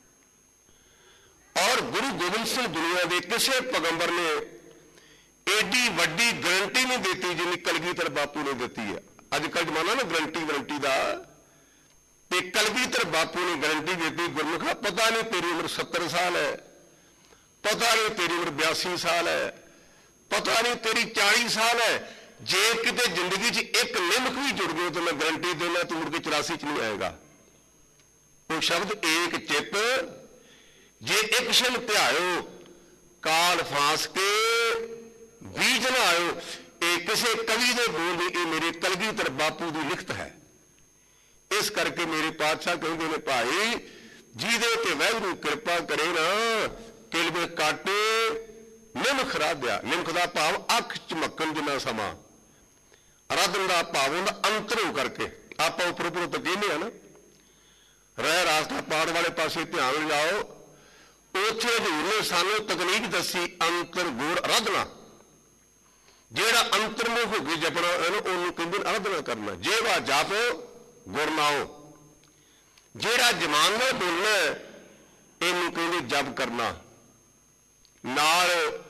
और गुरु गोबिंद सिंह दुनिया के किसी पैगंबर ने एडी वड्डी गारंटी नहीं दी जिन्नी कलगीधर बापू ने दी है। अजकल जमाना ना गारंटी का, ते कलगीधर बापू ने गारंटी दी गुरमुखा पता नहीं तेरी उम्र 70 साल है, पता नहीं तेरी उम्र 82 साल है, पता नहीं तेरी 40 साल है, जे किते जिंदगी च एक निमक भी जुड़ गए तो मैं गारंटी देना तू मुड़ के 84 च नहीं आएगा। वो शब्द एक चित जे एक क्षण ध्यायो काल फांस के बीज ना आयो, ये किसी कवि के बोल ये मेरे कलगीधर बापू की लिखत है। इस करके मेरे पातशाह कहते हैं भाई जिहदे ते वाहिगुरू कृपा करे ना किलबे काटे निमख राध्या। निमख का भाव अख चमकन जिन्ना समा, आराधन का भाव होंदा अंतरों करके। आप उपर उपर तो कहने हैं ना रह रास्ता पाड़ वाले पासे ध्यान जाओ, उत्थे हजूर ने सानू तकनीक दसी अंतर गुर आराधना। जेड़ा अंतर्मुख होके जपना है ना उन्होंने कहते आराधना करना। जे वा जापो गुर नाओ, जेड़ा जमान में बोलना इनू कहते जप करना। नाल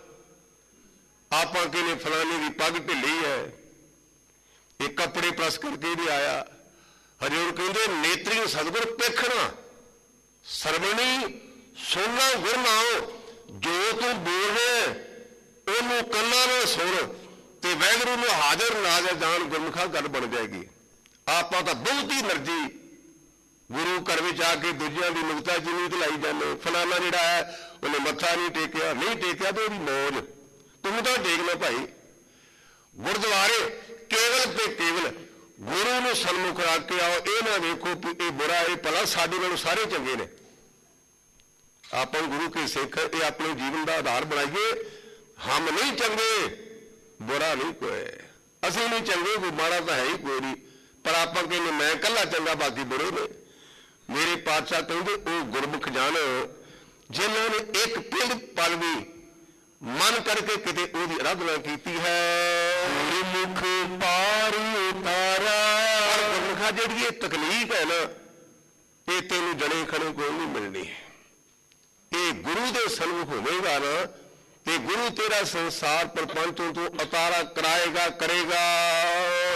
आपां कहने फलाने की पग ढिली है, ये कपड़े प्रेस करके नहीं आया। हजूर कहते नेत्री सतगुर पेखना, सरवणी सुनना गुर नाओ। जो तू बोल रहे ओनू कन्ना में सुन ते वाहिगुरू नूं हाजिर नाज़र जान गुरमुखा गल बन जाएगी। आपां तां बहुत ही मर्जी गुरु घर में आके दूजियां की नुकताचीनी तो लाई जाने, फलाना जिहड़ा है उन्हें मत्था नहीं टेकिया, नहीं टेकिया तो उसकी मौज, तुम तो टेकना भाई। गुरुद्वारे केवल ते केवल गुरु नूं सन्मुख रख के आओ, ये ना देखो कि ये बुरा ये भला, साडे नालों सारे चंगे ने। आप गुरु के सिख ये अपने जीवन का आधार बनाइए। हम नहीं चंगे, बुरा नहीं कोई, असीं नहीं चंगे, कोई माड़ा तो है ही कोई नहीं, पर आप कहने मैं कला चंगा बाकी बुरे ने। मेरे पातशाह कहते वो गुरमुख जान जिन्होंने एक पिंड पल भी मन करके किते उसकी आराधना की है। गुरमुख पार उतारा, गुरमुखा जी तकलीफ है ना ये तेन जने खड़े कोई नहीं मिलनी। ये गुरु के सन्मुख होगा ना ते गुरु तेरा संसार प्रपंचों तो उतारा कराएगा, करेगा।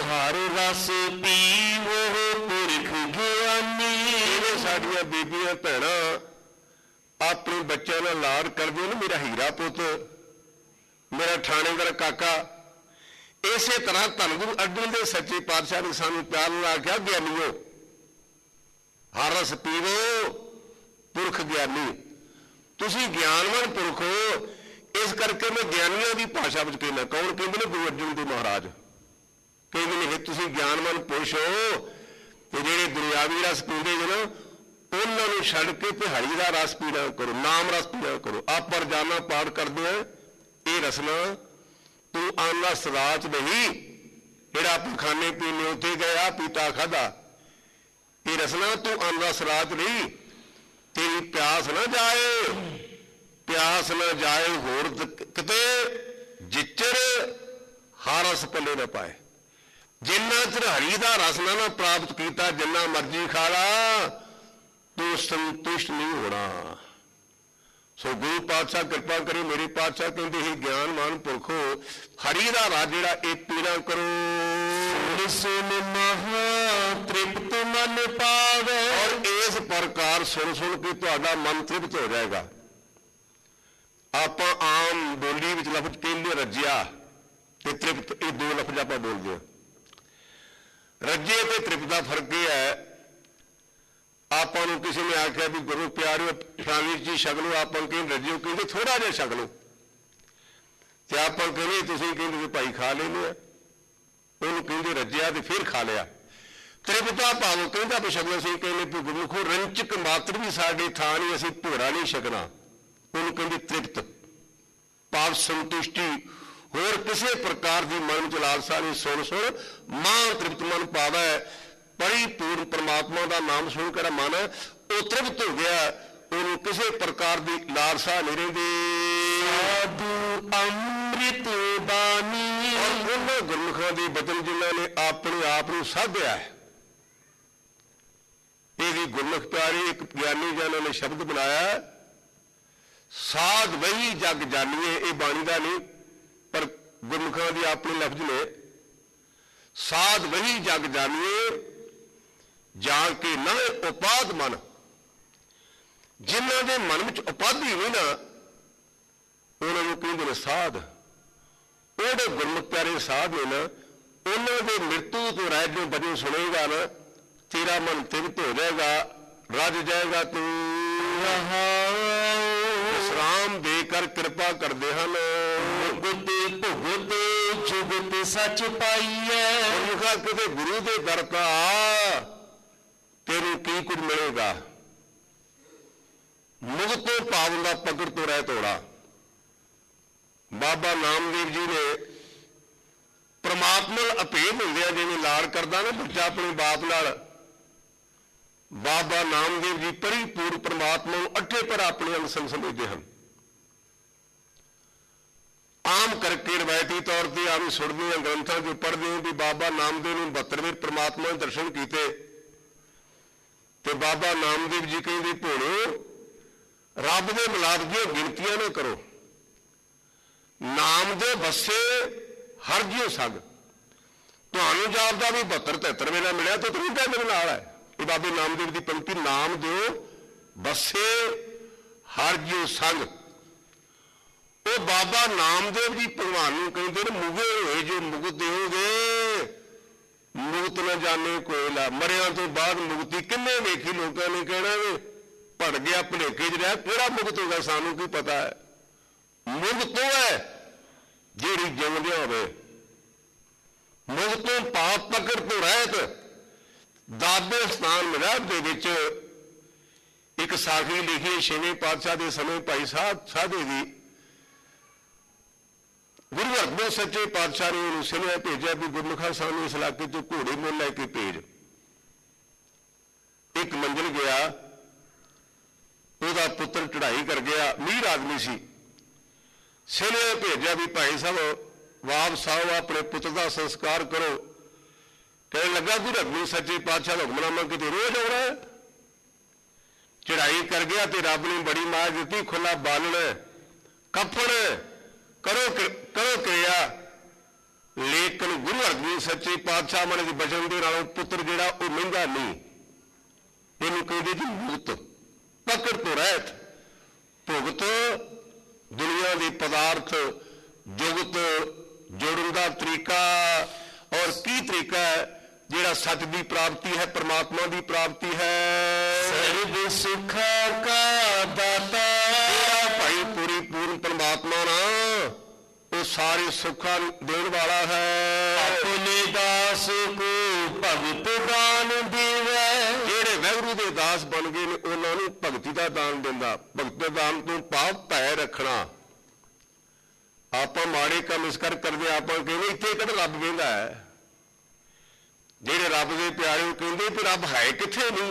ਹਰ ਰਸ ਪੀਵੋ ਪੁਰਖ ਗਿਆਨੀ। ਜਿਹੜੇ ਸਾਡੀਆਂ ਬੀਬੀਆਂ ਭੈਣਾਂ ਆਪਣੇ ਬੱਚਿਆਂ ਨਾਲ ਲਾਡ ਕਰਦੇ ਨੇ, ਮੇਰਾ ਹੀਰਾ ਪੁੱਤ, ਮੇਰਾ ਠਾਣੇਦਾਰ ਕਾਕਾ, ਇਸੇ ਤਰ੍ਹਾਂ ਧੰਨ ਗੁਰੂ ਅਰਜਨ ਦੇਵ ਸੱਚੇ ਪਾਤਸ਼ਾਹ ਨੇ ਸਾਨੂੰ ਪਿਆਰ ਨਾਲ ਆਖਿਆ, ਗਿਆਨੀਓ ਹਰ ਰਸ ਪੀਵੋ ਪੁਰਖ ਗਿਆਨੀ। ਤੁਸੀਂ ਗਿਆਨਵਾਨ ਪੁਰਖ ਹੋ, ਇਸ ਕਰਕੇ ਮੈਂ ਗਿਆਨੀਆਂ ਦੀ ਭਾਸ਼ਾ ਵਿੱਚ ਕਹਿੰਦਾ। ਕੌਣ ਕਹਿੰਦੇ ਨੇ? ਗੁਰੂ ਅਰਜਨ ਦੇਵ ਮਹਾਰਾਜ ਕਹਿੰਦੇ ਨੇ ਤੁਸੀਂ ਗਿਆਨਵਾਨ ਪੁਰਸ਼ ਹੋ, ਤੇ ਜਿਹੜੇ ਦੁਨਿਆਵੀ ਰਸ ਪੀਂਦੇ ਨੇ ਨਾ ਉਹਨਾਂ ਨੂੰ ਛੱਡ ਕੇ ਤੇ ਹਰੀ ਦਾ ਰਸ ਪੀਣਾ ਕਰੋ, ਨਾਮ ਰਸ ਪੀਣਾ ਕਰੋ। ਆਪ ਰੋਜ਼ਾਨਾ ਪਾਠ ਕਰਦੇ ਆ, ਇਹ ਰਸਨਾ ਤੂੰ ਆਨਾ ਸਦਾ ਚ ਨਹੀਂ, ਜਿਹੜਾ ਆਪਾਂ ਖਾਣੇ ਪੀਣੇ ਉੱਥੇ ਗਏ ਆ ਪੀਤਾ ਖਾਧਾ, ਇਹ ਰਸਨਾ ਤੂੰ ਆਨਾ ਸਦਾ ਚ ਨਹੀਂ। ਤੇਰੀ ਪਿਆਸ ਨਾ ਜਾਏ, ਪਿਆਸ ਨਾ ਜਾਏ ਹੋਰ ਕਿਤੇ, ਜਿਚਰ ਹਰ ਰਸ ਪੱਲੇ ਨਾ ਪਾਏ। ਜਿੰਨਾ ਚਿਰ ਹਰੀ ਦਾ ਰਸ ਨਾ ਪ੍ਰਾਪਤ ਕੀਤਾ, ਜਿੰਨਾ ਮਰਜ਼ੀ ਖਾ ਲਾ, ਤੂੰ ਸੰਤੁਸ਼ਟ ਨਹੀਂ ਹੋਣਾ। ਸੋ ਗੁਰੂ ਪਾਤਸ਼ਾਹ ਕਿਰਪਾ ਕਰੇ, ਮੇਰੇ ਪਾਤਸ਼ਾਹ ਕਹਿੰਦੇ ਸੀ ਗਿਆਨਵਾਨ ਪੁਰਖੋ ਹਰੀ ਦਾ ਰਸ ਜਿਹੜਾ ਇਹ ਪੀਣਾ ਕਰੋ। ਸੁਨ ਮਹਾ ਤ੍ਰਿਪਤ ਮਨ ਪਾਵੇ। ਔਰ ਇਸ ਪ੍ਰਕਾਰ ਸੁਣ ਕੇ ਤੁਹਾਡਾ ਮਨ ਤ੍ਰਿਪਤ ਹੋ ਜਾਏਗਾ। ਆਪਾਂ ਆਮ ਬੋਲੀ ਵਿੱਚ ਲਫ਼ਜ਼ ਕਹਿੰਦੇ ਰੱਜਿਆ ਤੇ ਤ੍ਰਿਪਤ, ਇਹ ਦੋ ਲਫ਼ਜ਼ ਆਪਾਂ ਬੋਲਦੇ ਹਾਂ। ਰੱਜੇ ਤੇ ਤ੍ਰਿਪਤ ਦਾ ਫਰਕ ਇਹ ਹੈ, ਆਪਾਂ ਨੂੰ ਕਿਸੇ ਨੇ ਆਖਿਆ ਵੀ ਗੁਰੂ ਪਿਆਰਿਓ ਫਲਾਣੀ ਚੀਜ਼ ਛਕ ਲਓ, ਆਪਾਂ ਨੂੰ ਕਹਿੰਦੇ ਰੱਜਿਓ, ਕਹਿੰਦੇ ਥੋੜਾ ਜਿਹਾ ਛਕ ਲਓ, ਤੇ ਆਪਾਂ ਕਹਿੰਦੇ ਤੁਸੀਂ ਕਹਿੰਦੇ ਵੀ ਭਾਈ ਖਾ ਲੈਂਦੇ ਆ, ਉਹਨੂੰ ਕਹਿੰਦੇ ਰੱਜਿਆ ਤੇ ਫਿਰ ਖਾ ਲਿਆ। ਤ੍ਰਿਪਤਾ ਭਾਵ ਕਹਿੰਦਾ ਵੀ ਛਕਣਾ, ਸੀ ਕਹਿੰਦੇ ਵੀ ਗੁਰਮੁਖੋ ਰੰਚਕ ਮਾਤਰ ਵੀ ਸਾਡੇ ਥਾਂ ਨਹੀਂ, ਅਸੀਂ ਭੋਰਾ ਨਹੀਂ ਛਕਣਾ, ਉਹਨੂੰ ਕਹਿੰਦੇ ਤ੍ਰਿਪਤ ਭਾਵ ਸੰਤੁਸ਼ਟੀ। ਹੋਰ ਕਿਸੇ ਪ੍ਰਕਾਰ ਦੀ ਮਨ ਚ ਲਾਲਸਾ ਨਹੀਂ। ਸੁਣ ਮਾਂ ਤ੍ਰਿਪਤ ਮਨ ਪਾਵੈ, ਪਰਿਪੂਰਨ ਪਰਮਾਤਮਾ ਦਾ ਨਾਮ ਸੁਣ ਕੇ ਮਨ ਉਹ ਤ੍ਰਿਪਤ ਹੋ ਗਿਆ, ਉਹਨੂੰ ਕਿਸੇ ਪ੍ਰਕਾਰ ਦੀ ਲਾਲਸਾ ਨਹੀਂ ਰਹਿੰਦੀ। ਸਾਧੂ ਅੰਮ੍ਰਿਤ ਬਾਣੀ। ਔਰ ਉਹਨਾਂ ਗੁਰਮੁਖਾਂ ਦੇ ਬਚਨ ਜਿਨ੍ਹਾਂ ਨੇ ਆਪਣੇ ਆਪ ਨੂੰ ਸਾਧਿਆ ਹੈ, ਇਹਦੀ ਗੁਰਮੁਖ ਪਿਆਰੇ ਇੱਕ ਗਿਆਨੀ ਜਨਾਂ ਨੇ ਸ਼ਬਦ ਬਣਾਇਆ, ਸਾਧ ਵਹੀ ਜਗ ਜਾਣੀਏ। ਇਹ ਬਾਣੀ ਦਾ ਨਹੀਂ, ਪਰ ਗੁਰਮੁਖਾਂ ਦੀ ਆਪਣੇ ਲਫ਼ਜ਼ ਨੇ, ਸਾਧ ਵਹੀ ਜਗ ਜਾਣੀਏ ਜਾਣ ਕੇ ਨਾ ਉਪਾਦ ਮਨ। ਜਿਨ੍ਹਾਂ ਦੇ ਮਨ ਵਿੱਚ ਉਪਾਧੀ ਨਹੀਂ ਨਾ, ਉਹਨਾਂ ਨੂੰ ਕਹਿੰਦੇ ਨੇ ਸਾਧ। ਉਹਦੇ ਗੁਰਮੁਖ ਪਿਆਰੇ ਸਾਧ ਨੇ ਨਾ, ਉਹਨਾਂ ਦੇ ਮ੍ਰਿਤੂ ਤੋਂ ਰਹਿ ਜੋ ਬਚਨ ਸੁਣੇਗਾ ਨਾ, ਤੇਰਾ ਮਨ ਤ੍ਰਿਪਤ ਹੋ ਜਾਏਗਾ, ਰੱਜ ਜਾਏਗਾ ਤੂੰ। ਵਿਸਰਾਮ ਦੇ ਕਰ ਕਿਰਪਾ ਕਰਦੇ ਹਨ। ਮੁਕਤ ਭੁਗਤ ਜੁਗਤ ਸੱਚ ਪਾਈਐ। ਗੁਰਮੁਖਾ ਕਿਤੇ ਗੁਰੂ ਦੇ ਦਰ ਤਾਂ ਆ, ਤੈਨੂੰ ਕੀ ਕੁਝ ਮਿਲੇਗਾ। ਮੁਕਤੋਂ ਪਾਵਨ ਦਾ ਪਕੜ ਤੋਂ ਰਹਿ ਤੋੜਾ। ਬਾਬਾ ਨਾਮਦੇਵ ਜੀ ਨੇ ਪ੍ਰਮਾਤਮਾ ਨਾਲ ਅਭੇਦ ਹੁੰਦਿਆਂ ਜਿਵੇਂ ਲਾਡ ਕਰਦਾ ਨਾ ਬੱਚਾ ਆਪਣੇ ਬਾਪ ਨਾਲ, ਬਾਬਾ ਨਾਮਦੇਵ ਜੀ ਪਰਿਪੂਰਨ ਪ੍ਰਮਾਤਮਾ ਨੂੰ ਅੱਠੇ ਪਰ ਆਪਣੇ ਅੰਗ ਸਮਝਦੇ ਹਨ। ਆਮ ਕਰਕੇ ਰਵਾਇਤੀ ਤੌਰ ਤੇ ਆਵੇਂ ਸੁਣਦੇ ਹਾਂ, ਗ੍ਰੰਥਾਂ 'ਚ ਪੜ੍ਹਦੇ ਹਾਂ ਵੀ ਬਾਬਾ ਨਾਮਦੇਵ ਨੂੰ 72ਵੇਂ ਪ੍ਰਮਾਤਮਾ ਦੇ ਦਰਸ਼ਨ ਕੀਤੇ, ਤੇ ਬਾਬਾ ਨਾਮਦੇਵ ਜੀ ਕਹਿੰਦੇ ਭੋਲੋ ਰੱਬ ਦੇ ਮਿਲਾਪ ਦੀਆਂ ਗਿਣਤੀਆਂ ਨਾ ਕਰੋ, ਨਾਮ ਦੇ ਵਸੇ ਹਰ ਜਿਉ ਸਗ। ਤੁਹਾਨੂੰ ਜਾਪਦਾ ਵੀ 72 73 ਵੇਲਾ ਮਿਲਿਆ ਤਾਂ ਤੁਸੀਂ ਤਾਂ ਮੇਰੇ ਨਾਲ ਹੈ। ਇਹ ਬਾਬੇ ਨਾਮਦੇਵ ਦੀ ਪੰਕਤੀ, ਨਾਮ ਦਿਓ ਵਸੇ ਹਰ ਜਿਉ ਸੰਗ। ਉਹ ਬਾਬਾ ਨਾਮਦੇਵ ਜੀ ਭਗਵਾਨ ਨੂੰ ਕਹਿੰਦੇ ਨੇ ਮੁਗੇ ਹੋਏ ਜੇ ਮੁਕਤ ਦਿਓਗੇ, ਮੁਕਤ ਨਾ ਜਾਣੇ ਕੋਈ ਲਾ। ਮਰਿਆਂ ਤੋਂ ਬਾਅਦ ਮੁਕਤੀ ਕਿੰਨੇ ਵੇਖੀ, ਲੋਕਾਂ ਨੇ ਕਹਿਣਾ ਵੀ ਭੜ ਗਿਆ ਭੁਲੇਖੇ 'ਚ ਰਿਹਾ, ਕਿਹੜਾ ਮੁਕਤ ਹੋਗਾ ਸਾਨੂੰ ਕੀ ਪਤਾ ਹੈ। ਮੁਕਤ ਉਹ ਹੈ ਜਿਹੜੀ ਜਿਉਂਦਿਆਂ ਹੋਵੇ, ਮੁਕਤੋਂ ਪਾਪ ਪਕੜ ਤੋਂ ਰਹਿਤ। ਦਾਬੇ ਸਥਾਨ ਮਿਲਾਪ ਦੇ ਵਿੱਚ ਇੱਕ ਸਾਖੀ ਲਿਖੀ 6ਵੇਂ ਪਾਤਸ਼ਾਹ ਦੇ ਸਮੇਂ ਭਾਈ ਸਾਧੇ ਦੀ। ਗੁਰੂ ਹਰਗੋਬਿੰਦ ਸੱਚੇ ਪਾਤਸ਼ਾਹ ਨੇ ਉਹਨੂੰ ਸੁਨੇਹਾ ਭੇਜਿਆ ਵੀ ਗੁਰਮੁਖਾ ਸਾਨੂੰ ਇਸ ਇਲਾਕੇ ਤੋਂ ਘੋੜੇ ਮੁੱਲ ਲੈ ਕੇ ਭੇਜ। ਇੱਕ ਮੰਜ਼ਿਲ ਗਿਆ, ਉਹਦਾ ਪੁੱਤਰ ਚੜ੍ਹਾਈ ਕਰ ਗਿਆ, ਅਮੀਰ ਆਦਮੀ ਸੀ। ਸੁਨੇਹਾ ਭੇਜਿਆ ਵੀ ਭਾਈ ਸਾਹਿਬ ਵਾਪਸ ਆਓ, ਆਪਣੇ ਪੁੱਤਰ ਦਾ ਸੰਸਕਾਰ ਕਰੋ। ਕਹਿਣ ਲੱਗਾ ਗੁਰੂ ਹਰਗੋਬਿੰਦ ਸੱਚੇ ਪਾਤਸ਼ਾਹ ਦਾ ਹੁਕਮਨਾਮਾ ਕਿਤੇ ਰੋਜ਼ ਆਉਣਾ ਹੈ। ਚੜ੍ਹਾਈ ਕਰ ਗਿਆ ਤੇ ਰੱਬ ਨੇ ਬੜੀ ਮਾਰ ਦਿੱਤੀ, ਖੁੱਲਾ ਬਾਲਣ ਕਫਨ ਕਰੋ ਕਿਰਿਆ। ਲੇਕਿਨ ਗੁਰੂ ਹਰਗੋਬਿੰਦ ਸੱਚੇ ਪਾਤਸ਼ਾਹ ਮਹਾਰਾਜ ਦੇ ਬਚਨ ਦੇ ਨਾਲੋਂ ਪੁੱਤਰ ਜਿਹੜਾ ਉਹ ਮਹਿੰਗਾ ਨਹੀਂ। ਇਹਨੂੰ ਕਹਿੰਦੇ ਜੀ ਮੁਕਤ, ਪਕੜ ਤੋਂ ਰਹਿਤ। ਭੁਗਤ ਦੁਨੀਆ ਦੇ ਪਦਾਰਥ, ਜੁਗਤ ਜੋੜਨ ਦਾ ਤਰੀਕਾ, ਔਰ ਕੀ ਤਰੀਕਾ ਹੈ ਜਿਹੜਾ ਸੱਚ ਦੀ ਪ੍ਰਾਪਤੀ ਹੈ, ਪਰਮਾਤਮਾ ਦੀ ਪ੍ਰਾਪਤੀ ਹੈ। ਸਰਬ ਸੁਖਾ ਕਾ ਦਾਤਾ, ਭਾਈ ਪੂਰੀ ਪੂਰਨ ਪਰਮਾਤਮਾ ਨਾ ਉਹ ਸਾਰੇ ਸੁੱਖਾਂ ਦੇਣ ਵਾਲਾ ਹੈ। ਆਪਣੇ ਦਾਸ ਕੋ ਭਗਤ ਦਾਨ ਦੇਵੈ, ਜਿਹੜੇ ਵਾਹਿਗੁਰੂ ਦੇ ਦਾਸ ਬਣ ਗਏ ਨੇ ਉਹਨਾਂ ਨੂੰ ਭਗਤੀ ਦਾ ਦਾਨ ਦਿੰਦਾ। ਭਗਤ ਦੇ ਦਾਨ ਤੋਂ ਭਾਵ ਭੈ ਰੱਖਣਾ। ਆਪਾਂ ਮਾੜੇ ਕੰਮ ਇਸ ਕਰ ਕਰਦੇ, ਆਪਾਂ ਕਹਿੰਦੇ ਇੱਥੇ ਕਿਹੜਾ ਰੱਬ ਵੇਂਦਾ ਹੈ। ਜਿਹੜੇ ਰੱਬ ਦੇ ਪਿਆਰੇ ਉਹ ਕਹਿੰਦੇ ਵੀ ਰੱਬ ਹੈ ਕਿੱਥੇ ਨਹੀਂ।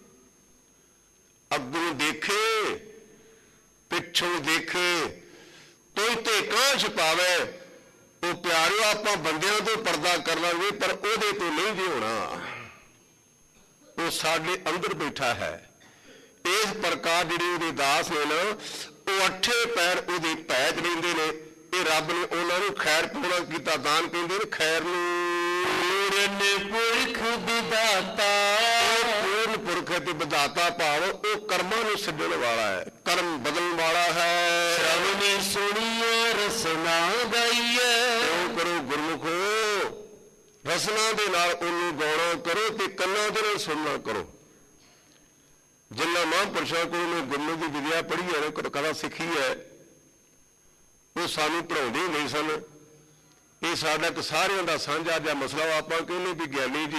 ਅੱਗੋਂ ਦੇਖੇ ਪਿੱਛੋਂ ਦੇਖੇ ਤੋਈ ਤੇ ਕਾਂ ਛੁਪਾਵੇ। ਉਹ ਪਿਆਰਿਓ ਆਪਾਂ ਬੰਦਿਆਂ ਤੋਂ ਪਰਦਾ ਕਰ ਲਾਂਗੇ ਪਰ ਉਹਦੇ ਤੋਂ ਨਹੀਂ ਜੇ ਹੋਣਾ। ਉਹ ਸਾਡੇ ਅੰਦਰ ਬੈਠਾ ਹੈ। ਇਸ ਪ੍ਰਕਾਰ ਜਿਹੜੇ ਉਹਦੇ ਦਾਸ ਨੇ ਨਾ ਉਹ ਅੱਠੇ ਪੈਰ ਉਹਦੇ ਭੈ ਚ ਰਹਿੰਦੇ ਨੇ। ਇਹ ਰੱਬ ਨੇ ਉਹਨਾਂ ਨੂੰ ਖੈਰ ਪੂਰਾ ਕੀਤਾ। ਦਾਨ ਕਹਿੰਦੇ ਨੇ ਖੈਰ ਨੂੰ। ਪੂਰਨ ਪੁਰਖ ਵਿਦਾਤਾ, ਪੂਰਨ ਪੁਰਖ ਤੇ ਵਿਦਾਤਾ ਭਾਵ ਉਹ ਕਰਮਾਂ ਨੂੰ ਛੱਡਣ ਵਾਲਾ ਹੈ, ਕਰਮ ਬਦਲਣ ਵਾਲਾ ਹੈ। ਸ਼ਰਵਣੀ ਸੁਣੀਏ ਰਸਨਾ ਗਾਈਏ, ਕਿਉਂ ਕਰੋ ਗੁਰਮੁਖੋ, ਰਸਨਾ ਦੇ ਨਾਲ ਉਹਨੂੰ ਗਾਉਣਾ ਕਰੋ ਤੇ ਕੰਨਾਂ ਦੇ ਨਾਲ ਸੁਣਨਾ ਕਰੋ। ਜਿੰਨਾ ਮਹਾਂਪੁਰਸ਼ਾਂ ਕੋਲ ਨੇ ਗੁਰਮੁਖ ਦੀ ਵਿਦਿਆ ਪੜ੍ਹੀ ਹੈ, ਕਲਾ ਸਿੱਖੀ ਹੈ, ਉਹ ਸਾਨੂੰ ਪੜ੍ਹਾਉਂਦੇ ਨਹੀਂ ਸਨ। ਇਹ ਸਾਡਾ ਇੱਕ ਸਾਰਿਆਂ ਦਾ ਸਾਂਝਾ ਜਿਹਾ ਮਸਲਾ। ਆਪਾਂ ਕਹਿੰਦੇ ਵੀ ਗਿਆਨੀ ਜੀ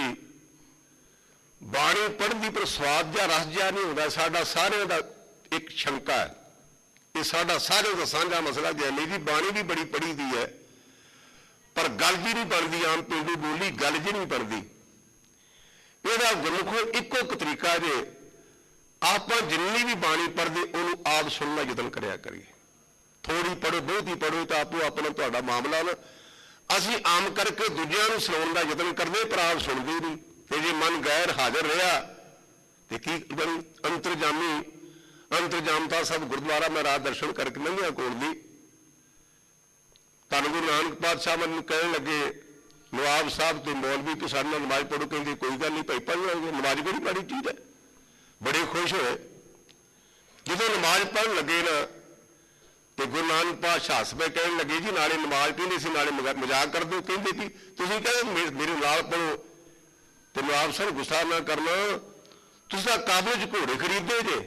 ਬਾਣੀ ਪੜ੍ਹਦੀ ਪਰ ਸਵਾਦ ਜਾਂ ਰਸ ਜਿਹਾ ਨਹੀਂ ਹੁੰਦਾ। ਸਾਡਾ ਸਾਰਿਆਂ ਦਾ ਇੱਕ ਸ਼ੰਕਾ ਹੈ। ਇਹ ਸਾਡਾ ਸਾਰਿਆਂ ਦਾ ਸਾਂਝਾ ਮਸਲਾ। ਗਿਆਨੀ ਜੀ ਬਾਣੀ ਵੀ ਬੜੀ ਪੜ੍ਹੀ ਦੀ ਹੈ ਪਰ ਗੱਲ ਜੀ ਨਹੀਂ ਬਣਦੀ। ਆਮ ਪੇਂਡੂ ਬੋਲੀ ਗੱਲ ਜੀ ਨਹੀਂ ਬਣਦੀ। ਇਹਦਾ ਗੁਰਮੁਖੋ ਇੱਕੋ ਇੱਕ ਤਰੀਕਾ ਜੇ ਆਪਾਂ ਜਿੰਨੀ ਵੀ ਬਾਣੀ ਪੜ੍ਹਦੇ ਉਹਨੂੰ ਆਪ ਸੁਣਨ ਦਾ ਯਤਨ ਕਰਿਆ ਕਰੀਏ। ਥੋੜੀ ਪੜ੍ਹੋ ਬਹੁਤੀ ਪੜ੍ਹੋ ਤਾਂ ਆਪੋ ਆਪਣਾ ਤੁਹਾਡਾ ਮਾਮਲਾ ਨਾ। ਅਸੀਂ ਆਮ ਕਰਕੇ ਦੂਜਿਆਂ ਨੂੰ ਸੁਣਾਉਣ ਦਾ ਯਤਨ ਕਰਦੇ ਪਰ ਆਪ ਸੁਣਦੇ ਨਹੀਂ। ਤੇ ਜੇ ਮਨ ਗੈਰ ਹਾਜ਼ਰ ਰਿਹਾ ਤੇ ਕੀ ਬਣੀ। ਅੰਤਰਜਾਮਤਾ ਸਭ ਗੁਰਦੁਆਰਾ ਮੈਂ ਰਾਤ ਦਰਸ਼ਨ ਕਰਕੇ ਲੰਘਿਆ ਕੋਲ ਦੀ। ਧੰਨ ਗੁਰੂ ਨਾਨਕ ਪਾਤਸ਼ਾਹ ਮੈਨੂੰ ਕਹਿਣ ਲੱਗੇ ਨਵਾਬ ਸਾਹਿਬ ਤੇ ਮੌਲਵੀ ਕਿ ਸਾਡੇ ਨਾਲ ਨਮਾਜ਼ ਪੜ੍ਹੋ। ਕਹਿੰਦੇ ਕੋਈ ਗੱਲ ਨਹੀਂ ਭਾਈ ਪੜ੍ਹ ਲਾਂਗੇ। ਨਮਾਜ਼ ਬੜੀ ਮਾੜੀ ਚੀਜ਼ ਹੈ। ਬੜੇ ਖੁਸ਼ ਹੋਏ। ਜਦੋਂ ਨਮਾਜ਼ ਪੜ੍ਹਨ ਲੱਗੇ ਨਾ ਤੇ ਗੁਰੂ ਨਾਨਕ ਪਾਤਸ਼ਾਹ ਹੱਸਦੇ ਕਹਿਣ ਲੱਗੇ ਜੀ ਨਾਲੇ ਨਮਾਜ਼ ਪੜ੍ਹਦੇ ਸੀ ਨਾਲੇ ਮਜ਼ਾਕ ਕਰਦੇ ਹੋ। ਕਹਿੰਦੇ ਵੀ ਤੁਸੀਂ ਕਹਿੰਦੇ ਮੇਰੇ ਨਾਲ ਪੜ੍ਹੋ। ਤੇ ਨਵਾਬ ਸਾਹਿਬ ਗੁੱਸਾ ਨਾ ਕਰਨਾ, ਤੁਸੀਂ ਤਾਂ ਕਾਬਲ 'ਚ ਘੋੜੇ ਖਰੀਦੇ ਜੇ।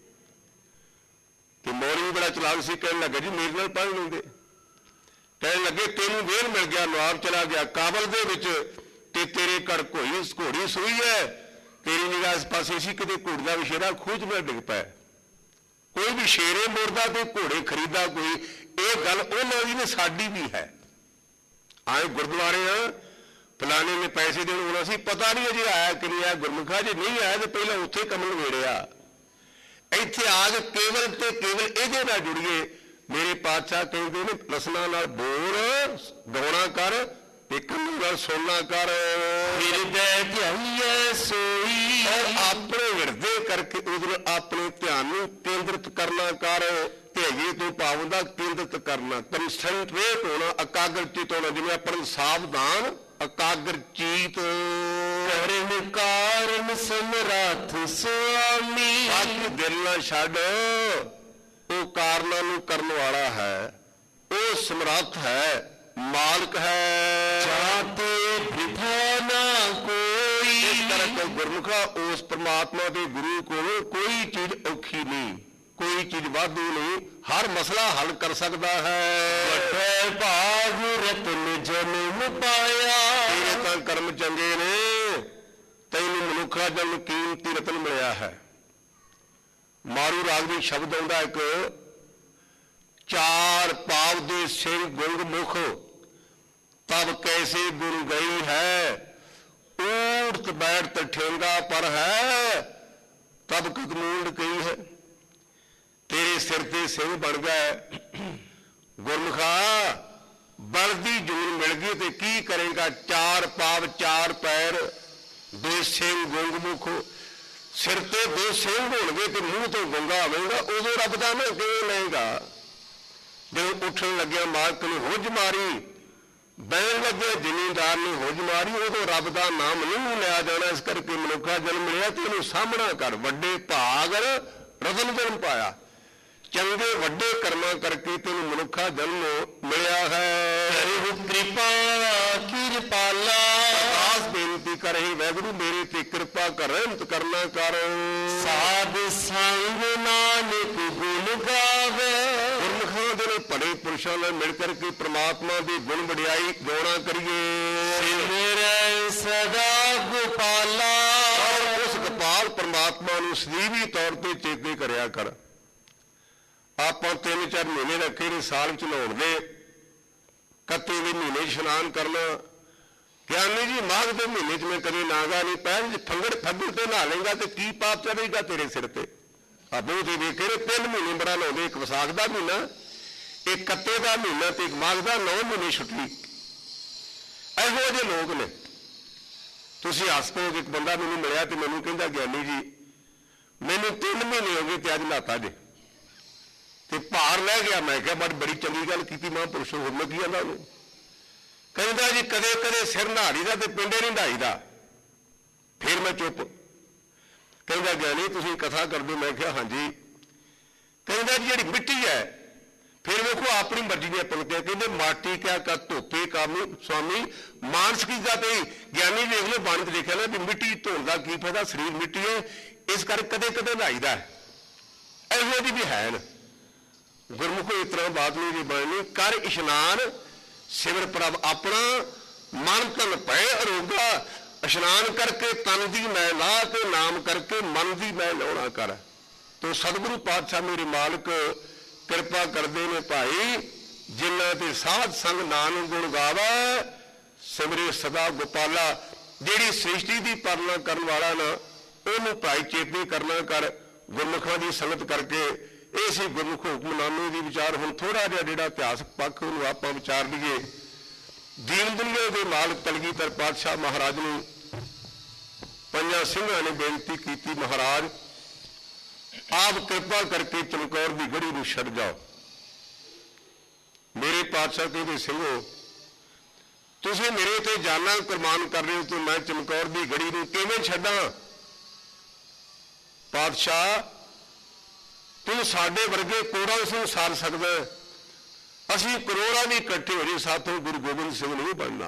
ਤੇ ਮੌਲਵੀ ਬੜਾ ਚਲਾਕ ਸੀ, ਕਹਿਣ ਲੱਗਾ ਜੀ ਮੇਰੇ ਨਾਲ ਪੜ੍ਹ ਲੈਂਦੇ। ਕਹਿਣ ਲੱਗੇ ਤੈਨੂੰ ਵੇਲ ਮਿਲ ਗਿਆ, ਨਵਾਬ ਚਲਾ ਗਿਆ ਕਾਬਲ ਦੇ ਵਿੱਚ ਤੇ ਤੇਰੇ ਘਰ ਘੋੜੀ ਸੂਈ ਹੈ। ਤੇਰੀ ਨਿਗਾਹ ਇਸ ਪਾਸੇ ਸੀ ਕਿਤੇ ਘੋੜੀ ਦਾ ਵਿਸ਼ੇਰਾ ਖੂਹ 'ਚ ਨਾ ਡਿੱਗ ਪਏ। ਕੋਈ ਵੀ ਸ਼ੇਰੇ ਮੋੜਦਾ ਤੇ ਘੋੜੇ ਖਰੀਦਾ ਕੋਈ। ਇਹ ਗੱਲ ਉਹਨਾਂ ਦੀ ਨੇ ਸਾਡੀ ਵੀ ਹੈ। ਆਏ ਗੁਰਦੁਆਰੇ ਆ ਫਲਾਣੇ ਨੇ ਪੈਸੇ ਦੇਣ ਹੋਣਾ ਸੀ, ਪਤਾ ਨਹੀਂ ਅਜੇ ਆਇਆ ਕਿ ਨਹੀਂ ਆਇਆ। ਗੁਰਮੁਖਾ ਜੇ ਨਹੀਂ ਆਇਆ ਤੇ ਪਹਿਲਾਂ ਉੱਥੇ ਕੰਮ ਨਵੇੜਿਆ। ਇੱਥੇ ਆ ਕੇ ਕੇਵਲ ਤੇ ਕੇਵਲ ਇਹਦੇ ਨਾਲ ਜੁੜੀਏ। ਮੇਰੇ ਪਾਤਸ਼ਾਹ ਕਹਿੰਦੇ ਨੇ ਰਸਨਾ ਨਾਲ ਬੋਲ, ਗਾਉਣਾ ਕਰ ਤੇ ਕੰਨਾਂ ਨਾਲ ਸੁਣਨਾ ਕਰ। ਹਿਰਦੈ ਧਿਆਈਐ ਸੋਈ, ਆਪਣੇ ਹਿਰਦੇ ਕਰਕੇ ਉਹਦੇ ਆਪਣੇ ਧਿਆਨ ਨੂੰ ਕੇਂਦਰਿਤ ਕਰਨਾ ਕਰ। ਧਿਆਈਏ ਤੋਂ ਭਾਵ ਦਾ ਕੇਂਦਰਿਤ ਕਰਨਾ, ਕੰਸੈਂਟਰੇਟ ਹੋਣਾ, ਇਕਾਗਰਚਿਤ ਹੋਣਾ। ਜਿਵੇਂ ਆਪਾਂ ਸਾਵਧਾਨ ਇਕਾਗਰ ਚੀਤ। ਕਰਨ ਕਾਰਨ ਸਮਰੱਥ ਸੁਆਮੀ, ਬਾਕੀ ਦਿਲ ਨਾ ਛੱਡ। ਉਹ ਕਾਰਨਾਂ ਨੂੰ ਕਰਨ ਵਾਲਾ ਹੈ, ਉਹ ਸਮਰੱਥ ਹੈ, ਮਾਲਕ ਹੈ। ਜਾਤੇ ਬਿਠਾ ਨਾ ਕੋਈ, ਇਸ ਕਰਕੇ ਗੁਰਮੁਖਾ ਉਸ ਪ੍ਰਮਾਤਮਾ ਦੇ ਗੁਰੂ ਕੋਲ ਕੋਈ ਚੀਜ਼ ਔਖੀ ਨਹੀਂ, ਕੋਈ ਚੀਜ਼ ਵਾਧੂ ਨਹੀਂ। ਹਰ ਮਸਲਾ ਹੱਲ ਕਰ ਸਕਦਾ ਹੈ। ਵੱਡੇ ਭਾਗ ਰਤਨ ਜਨਮ ਪਾਇਆ, ਤੇਰੇ ਤਾਂ ਕਰਮ ਚੰਗੇ ਨੇ, ਤੈਨੂੰ ਮਨੁੱਖਾ ਜਨਮ ਕੀਮਤੀ ਰਤਨ ਮਿਲਿਆ ਹੈ। ਮਾਰੂ ਰਾਗ ਦੇ ਸ਼ਬਦ ਆਉਂਦਾ ਇੱਕ, ਚਾਰ ਪਾਵ ਦੇ ਸਿੰਘ ਗੁੰਗ ਮੁਖ ਤਬ ਕੈਸੇ ਗੁਣ ਗਈ ਹੈ। ਊਠ ਬੈਠ ਠੇਂਗਾ ਪਰ ਹੈ ਤਬ ਕਦਮੂੰਡ ਕਹੀ ਹੈ। ਤੇਰੇ ਸਿਰ ਤੇ ਸਿੰਘ ਬਣ ਗਿਆ ਗੁਰਮੁਖਾ। ਬਲਦੀ ਜੂਨ ਮਿਲ ਗਈ ਤੇ ਕੀ ਕਰੇਗਾ। ਚਾਰ ਪਾਵ ਚਾਰ ਪੈਰ ਦੋ ਸਿੰਘ ਗੁੰਗ ਮੁਖ। ਸਿਰ ਤੇ ਦੋ ਸਿੰਘ ਹੋਣਗੇ ਤੇ ਮੂੰਹ ਤੋਂ ਗੁੰਗਾ ਹੋਵੇਗਾ, ਉਦੋਂ ਰੱਬ ਦਾ ਨਾ ਕਿਵੇਂ ਲਏਗਾ। ਜਦੋਂ ਉੱਠਣ ਲੱਗਿਆ ਮਾਲਕ ਨੂੰ ਹੁੱਜ ਮਾਰੀ ਬਹਿਣ ਲੱਗੇ ਜ਼ਿਮੀਂਦਾਰ ਨੇ ਹੋਜ ਮਾਰੀ, ਉਦੋਂ ਰੱਬ ਦਾ ਨਾਮ ਨਹੀਂ ਲਿਆ ਜਾਣਾ, ਇਸ ਕਰਕੇ ਮਨੁੱਖਾ ਜਨਮ ਮਿਲਿਆ ਤੇ ਇਹਨੂੰ ਸਾਹਮਣਾ ਕਰ, ਵੱਡੇ ਭਾਗ ਰਤਨ ਜਨਮ ਪਾਇਆ, ਚੰਗੇ ਵੱਡੇ ਕਰਮਾਂ ਕਰਕੇ ਤੈਨੂੰ ਮਨੁੱਖਾ ਜਨਮ ਮਿਲਿਆ ਹੈ। ਕਿਰਪਾ ਕਿਰਪਾਲਾ ਅਰਦਾਸ ਬੇਨਤੀ ਕਰ, ਹੇ ਵਾਹਿਗੁਰੂ ਮੇਰੇ ਤੇ ਕਿਰਪਾ ਕਰ, ਰਹਿਮਤ ਕਰਨਾ ਕਰ। ਸਾਧ ਸੰਗ ਨਾਨਕ ਗੁਣ ਗਾਵੇ, ਗੁਰਮੁਖਾਂ ਦੇ ਬੜੇ ਪੁਰਸ਼ਾਂ ਨਾਲ ਮਿਲ ਕਰਕੇ ਪ੍ਰਮਾਤਮਾ ਦੀ ਗੁਣ ਵਡਿਆਈ ਗਾਉਣਾ ਕਰੀਏ। ਸਿਮਰੈ ਸਦਾ ਗੋਪਾਲਾ, ਉਸ ਗੋਪਾਲ ਪ੍ਰਮਾਤਮਾ ਨੂੰ ਸਦੀਵੀ ਤੌਰ ਤੇ ਚੇਤੇ ਕਰਿਆ ਕਰ। ਆਪਾਂ 3-4 ਮਹੀਨੇ ਰੱਖੇ ਨੇ ਸਾਲ ਵਿੱਚ ਨਹਾਉਣ ਦੇ, ਕੱਤੇ ਦੇ ਮਹੀਨੇ ਇਸ਼ਨਾਨ ਕਰਨਾ। ਗਿਆਨੀ ਜੀ ਮਾਘ ਦੇ ਮਹੀਨੇ 'ਚ ਮੈਂ ਕਦੇ ਨਾਗਾ ਨਹੀਂ ਪੈਣ, ਜੇ ਫੱਗੜ ਤੇ ਨਹਾ ਲੇਗਾ ਤੇ ਕੀ ਪਾਪ ਚੜੇਗਾ ਤੇਰੇ ਸਿਰ ਤੇ। ਆਪੋ ਤੇ ਵੇਖੇ ਨੇ 3 ਮਹੀਨੇ ਬੜਾ ਲਾਉਂਦੇ, ਇੱਕ ਵਿਸਾਖ ਦਾ ਮਹੀਨਾ, ਇੱਕ ਕੱਤੇ ਦਾ ਮਹੀਨਾ ਤੇ ਇੱਕ ਮਾਘ ਦਾ, 9 ਮਹੀਨੇ ਛੁੱਟੀ। ਇਹੋ ਜਿਹੇ ਲੋਕ ਨੇ। ਤੁਸੀਂ ਹੱਸ ਪਓਗੇ, ਇੱਕ ਬੰਦਾ ਮੈਨੂੰ ਮਿਲਿਆ ਤੇ ਮੈਨੂੰ ਕਹਿੰਦਾ ਗਿਆਨੀ ਜੀ ਮੈਨੂੰ 3 ਮਹੀਨੇ ਹੋ ਗਏ ਤੇ ਅੱਜ ਨਹਾਤਾ ਜੇ ਤੇ ਭਾਰ ਲੈ ਗਿਆ। ਮੈਂ ਕਿਹਾ ਬੜੀ ਚੰਗੀ ਗੱਲ ਕੀਤੀ ਮਹਾਂਪੁਰਸ਼, ਹੋਰ ਮੈਂ ਕੀ ਕਹਿੰਦਾ ਉਹਨੂੰ। ਕਹਿੰਦਾ ਜੀ ਕਦੇ ਕਦੇ ਸਿਰ ਨਹਾਰੀ ਦਾ ਤੇ ਪਿੰਡੇ ਨਹੀਂ ਨਹਾਈਦਾ। ਫਿਰ ਮੈਂ ਚੁੱਪ। ਕਹਿੰਦਾ ਗਿਆਨੀ ਤੁਸੀਂ ਕਥਾ ਕਰਦੇ ਹੋ? ਮੈਂ ਕਿਹਾ ਹਾਂਜੀ। ਕਹਿੰਦਾ ਜੀ ਜਿਹੜੀ ਮਿੱਟੀ ਹੈ, ਫਿਰ ਵੇਖੋ ਆਪਣੀ ਮਰਜ਼ੀ ਦੀਆਂ ਪੰਕਤੀਆਂ, ਕਹਿੰਦੇ ਮਾਟੀ ਕਿਆ ਕਰ ਧੋਪੇ ਕਾਮੀ ਸਵਾਮੀ ਮਾਨਸ ਕੀ ਜਾਤੇ। ਗਿਆਨੀ ਵੇਖ ਲਓ ਬਾਣੀ 'ਚ ਲਿਖਿਆ ਨਾ ਵੀ ਮਿੱਟੀ ਧੋਣ ਦਾ ਕੀ ਫਾਇਦਾ, ਸਰੀਰ ਮਿੱਟੀ ਹੈ, ਇਸ ਕਰਕੇ ਕਦੇ ਕਦੇ ਨਹਾਈਦਾ। ਇਹੋ ਜਿਹੀ ਵੀ ਹੈ ਨਾ ਗੁਰਮੁਖੋ, ਇਸ ਤਰ੍ਹਾਂ ਬਾਤ ਨਹੀਂ ਜੀ ਬਣਨੀ। ਕਰ ਇਸ਼ਨਾਨ ਸਿਮਰ ਪ੍ਰਭ ਆਪਣਾ, ਮਨ ਤਨ ਭੈ ਅਰੋਗਾ। ਇਸ਼ਨਾਨ ਕਰਕੇ ਤਨ ਦੀ ਮੈਂ ਲਾ ਤੇ ਨਾਮ ਕਰਕੇ ਮਨ ਦੀ ਮੈਂ ਲਾਉਣਾ ਕਰ। ਤੋ ਸਤਿਗੁਰੂ ਪਾਤਸ਼ਾਹ ਮੇਰੇ ਮਾਲਕ ਕਿਰਪਾ ਕਰਦੇ ਨੇ ਭਾਈ, ਜਿਨ੍ਹਾਂ ਤੇ ਸਾਧ ਸੰਗ ਨਾਨਕ ਗੁਣ ਗਾਵਾ, ਸਿਮਰੇ ਸਦਾ ਗੋਪਾਲਾ। ਜਿਹੜੀ ਸ੍ਰਿਸ਼ਟੀ ਦੀ ਪਾਲਣਾ ਕਰਨ ਵਾਲਾ ਨਾ, ਉਹਨੂੰ ਭਾਈ ਚੇਤੇ ਕਰਨਾ ਕਰ। ਗੁਰਮੁਖਾਂ ਦੀ ਸੰਗਤ ਕਰਕੇ ਇਹ ਸੀ ਗੁਰਮੁਖ ਹੁਕਮਨਾਮੇ ਦੀ ਵਿਚਾਰ। ਹੁਣ ਥੋੜਾ ਜਿਹਾ ਜਿਹੜਾ ਇਤਿਹਾਸਕ ਪੱਖ ਉਹਨੂੰ ਆਪਾਂ ਵਿਚਾਰ ਲਈਏ। ਦੀਨ ਦੁਨੀਆ ਦੇ ਮਾਲਕ ਕਲਗੀਧਰ ਪਾਤਸ਼ਾਹ ਮਹਾਰਾਜ ਨੂੰ 5 ਸਿੰਘਾਂ ਨੇ ਬੇਨਤੀ ਕੀਤੀ, ਮਹਾਰਾਜ ਆਪ ਕਿਰਪਾ ਕਰਕੇ ਚਮਕੌਰ ਦੀ ਗੜੀ ਨੂੰ ਛੱਡ ਜਾਓ। ਮੇਰੇ ਪਾਤਸ਼ਾਹ ਕਹਿੰਦੇ ਸਿੰਘੋ ਤੁਸੀਂ ਮੇਰੇ ਤੇ ਜਾਨਾਂ ਕੁਰਬਾਨ ਕਰ ਰਹੇ ਹੋ ਤੇ ਮੈਂ ਚਮਕੌਰ ਦੀ ਗੜੀ ਨੂੰ ਕਿਵੇਂ ਛੱਡਾਂ? ਪਾਤਸ਼ਾਹ ਤੂੰ ਸਾਡੇ ਵਰਗੇ ਕਰੋੜਾਂ ਨੂੰ ਸਾਰ ਸਕਦਾ, ਅਸੀਂ ਕਰੋੜਾਂ ਵੀ ਇਕੱਠੇ ਹੋ ਜੇ ਸਾਥੋਂ ਗੁਰੂ ਗੋਬਿੰਦ ਸਿੰਘ ਨਹੀਂ ਬਣਨਾ।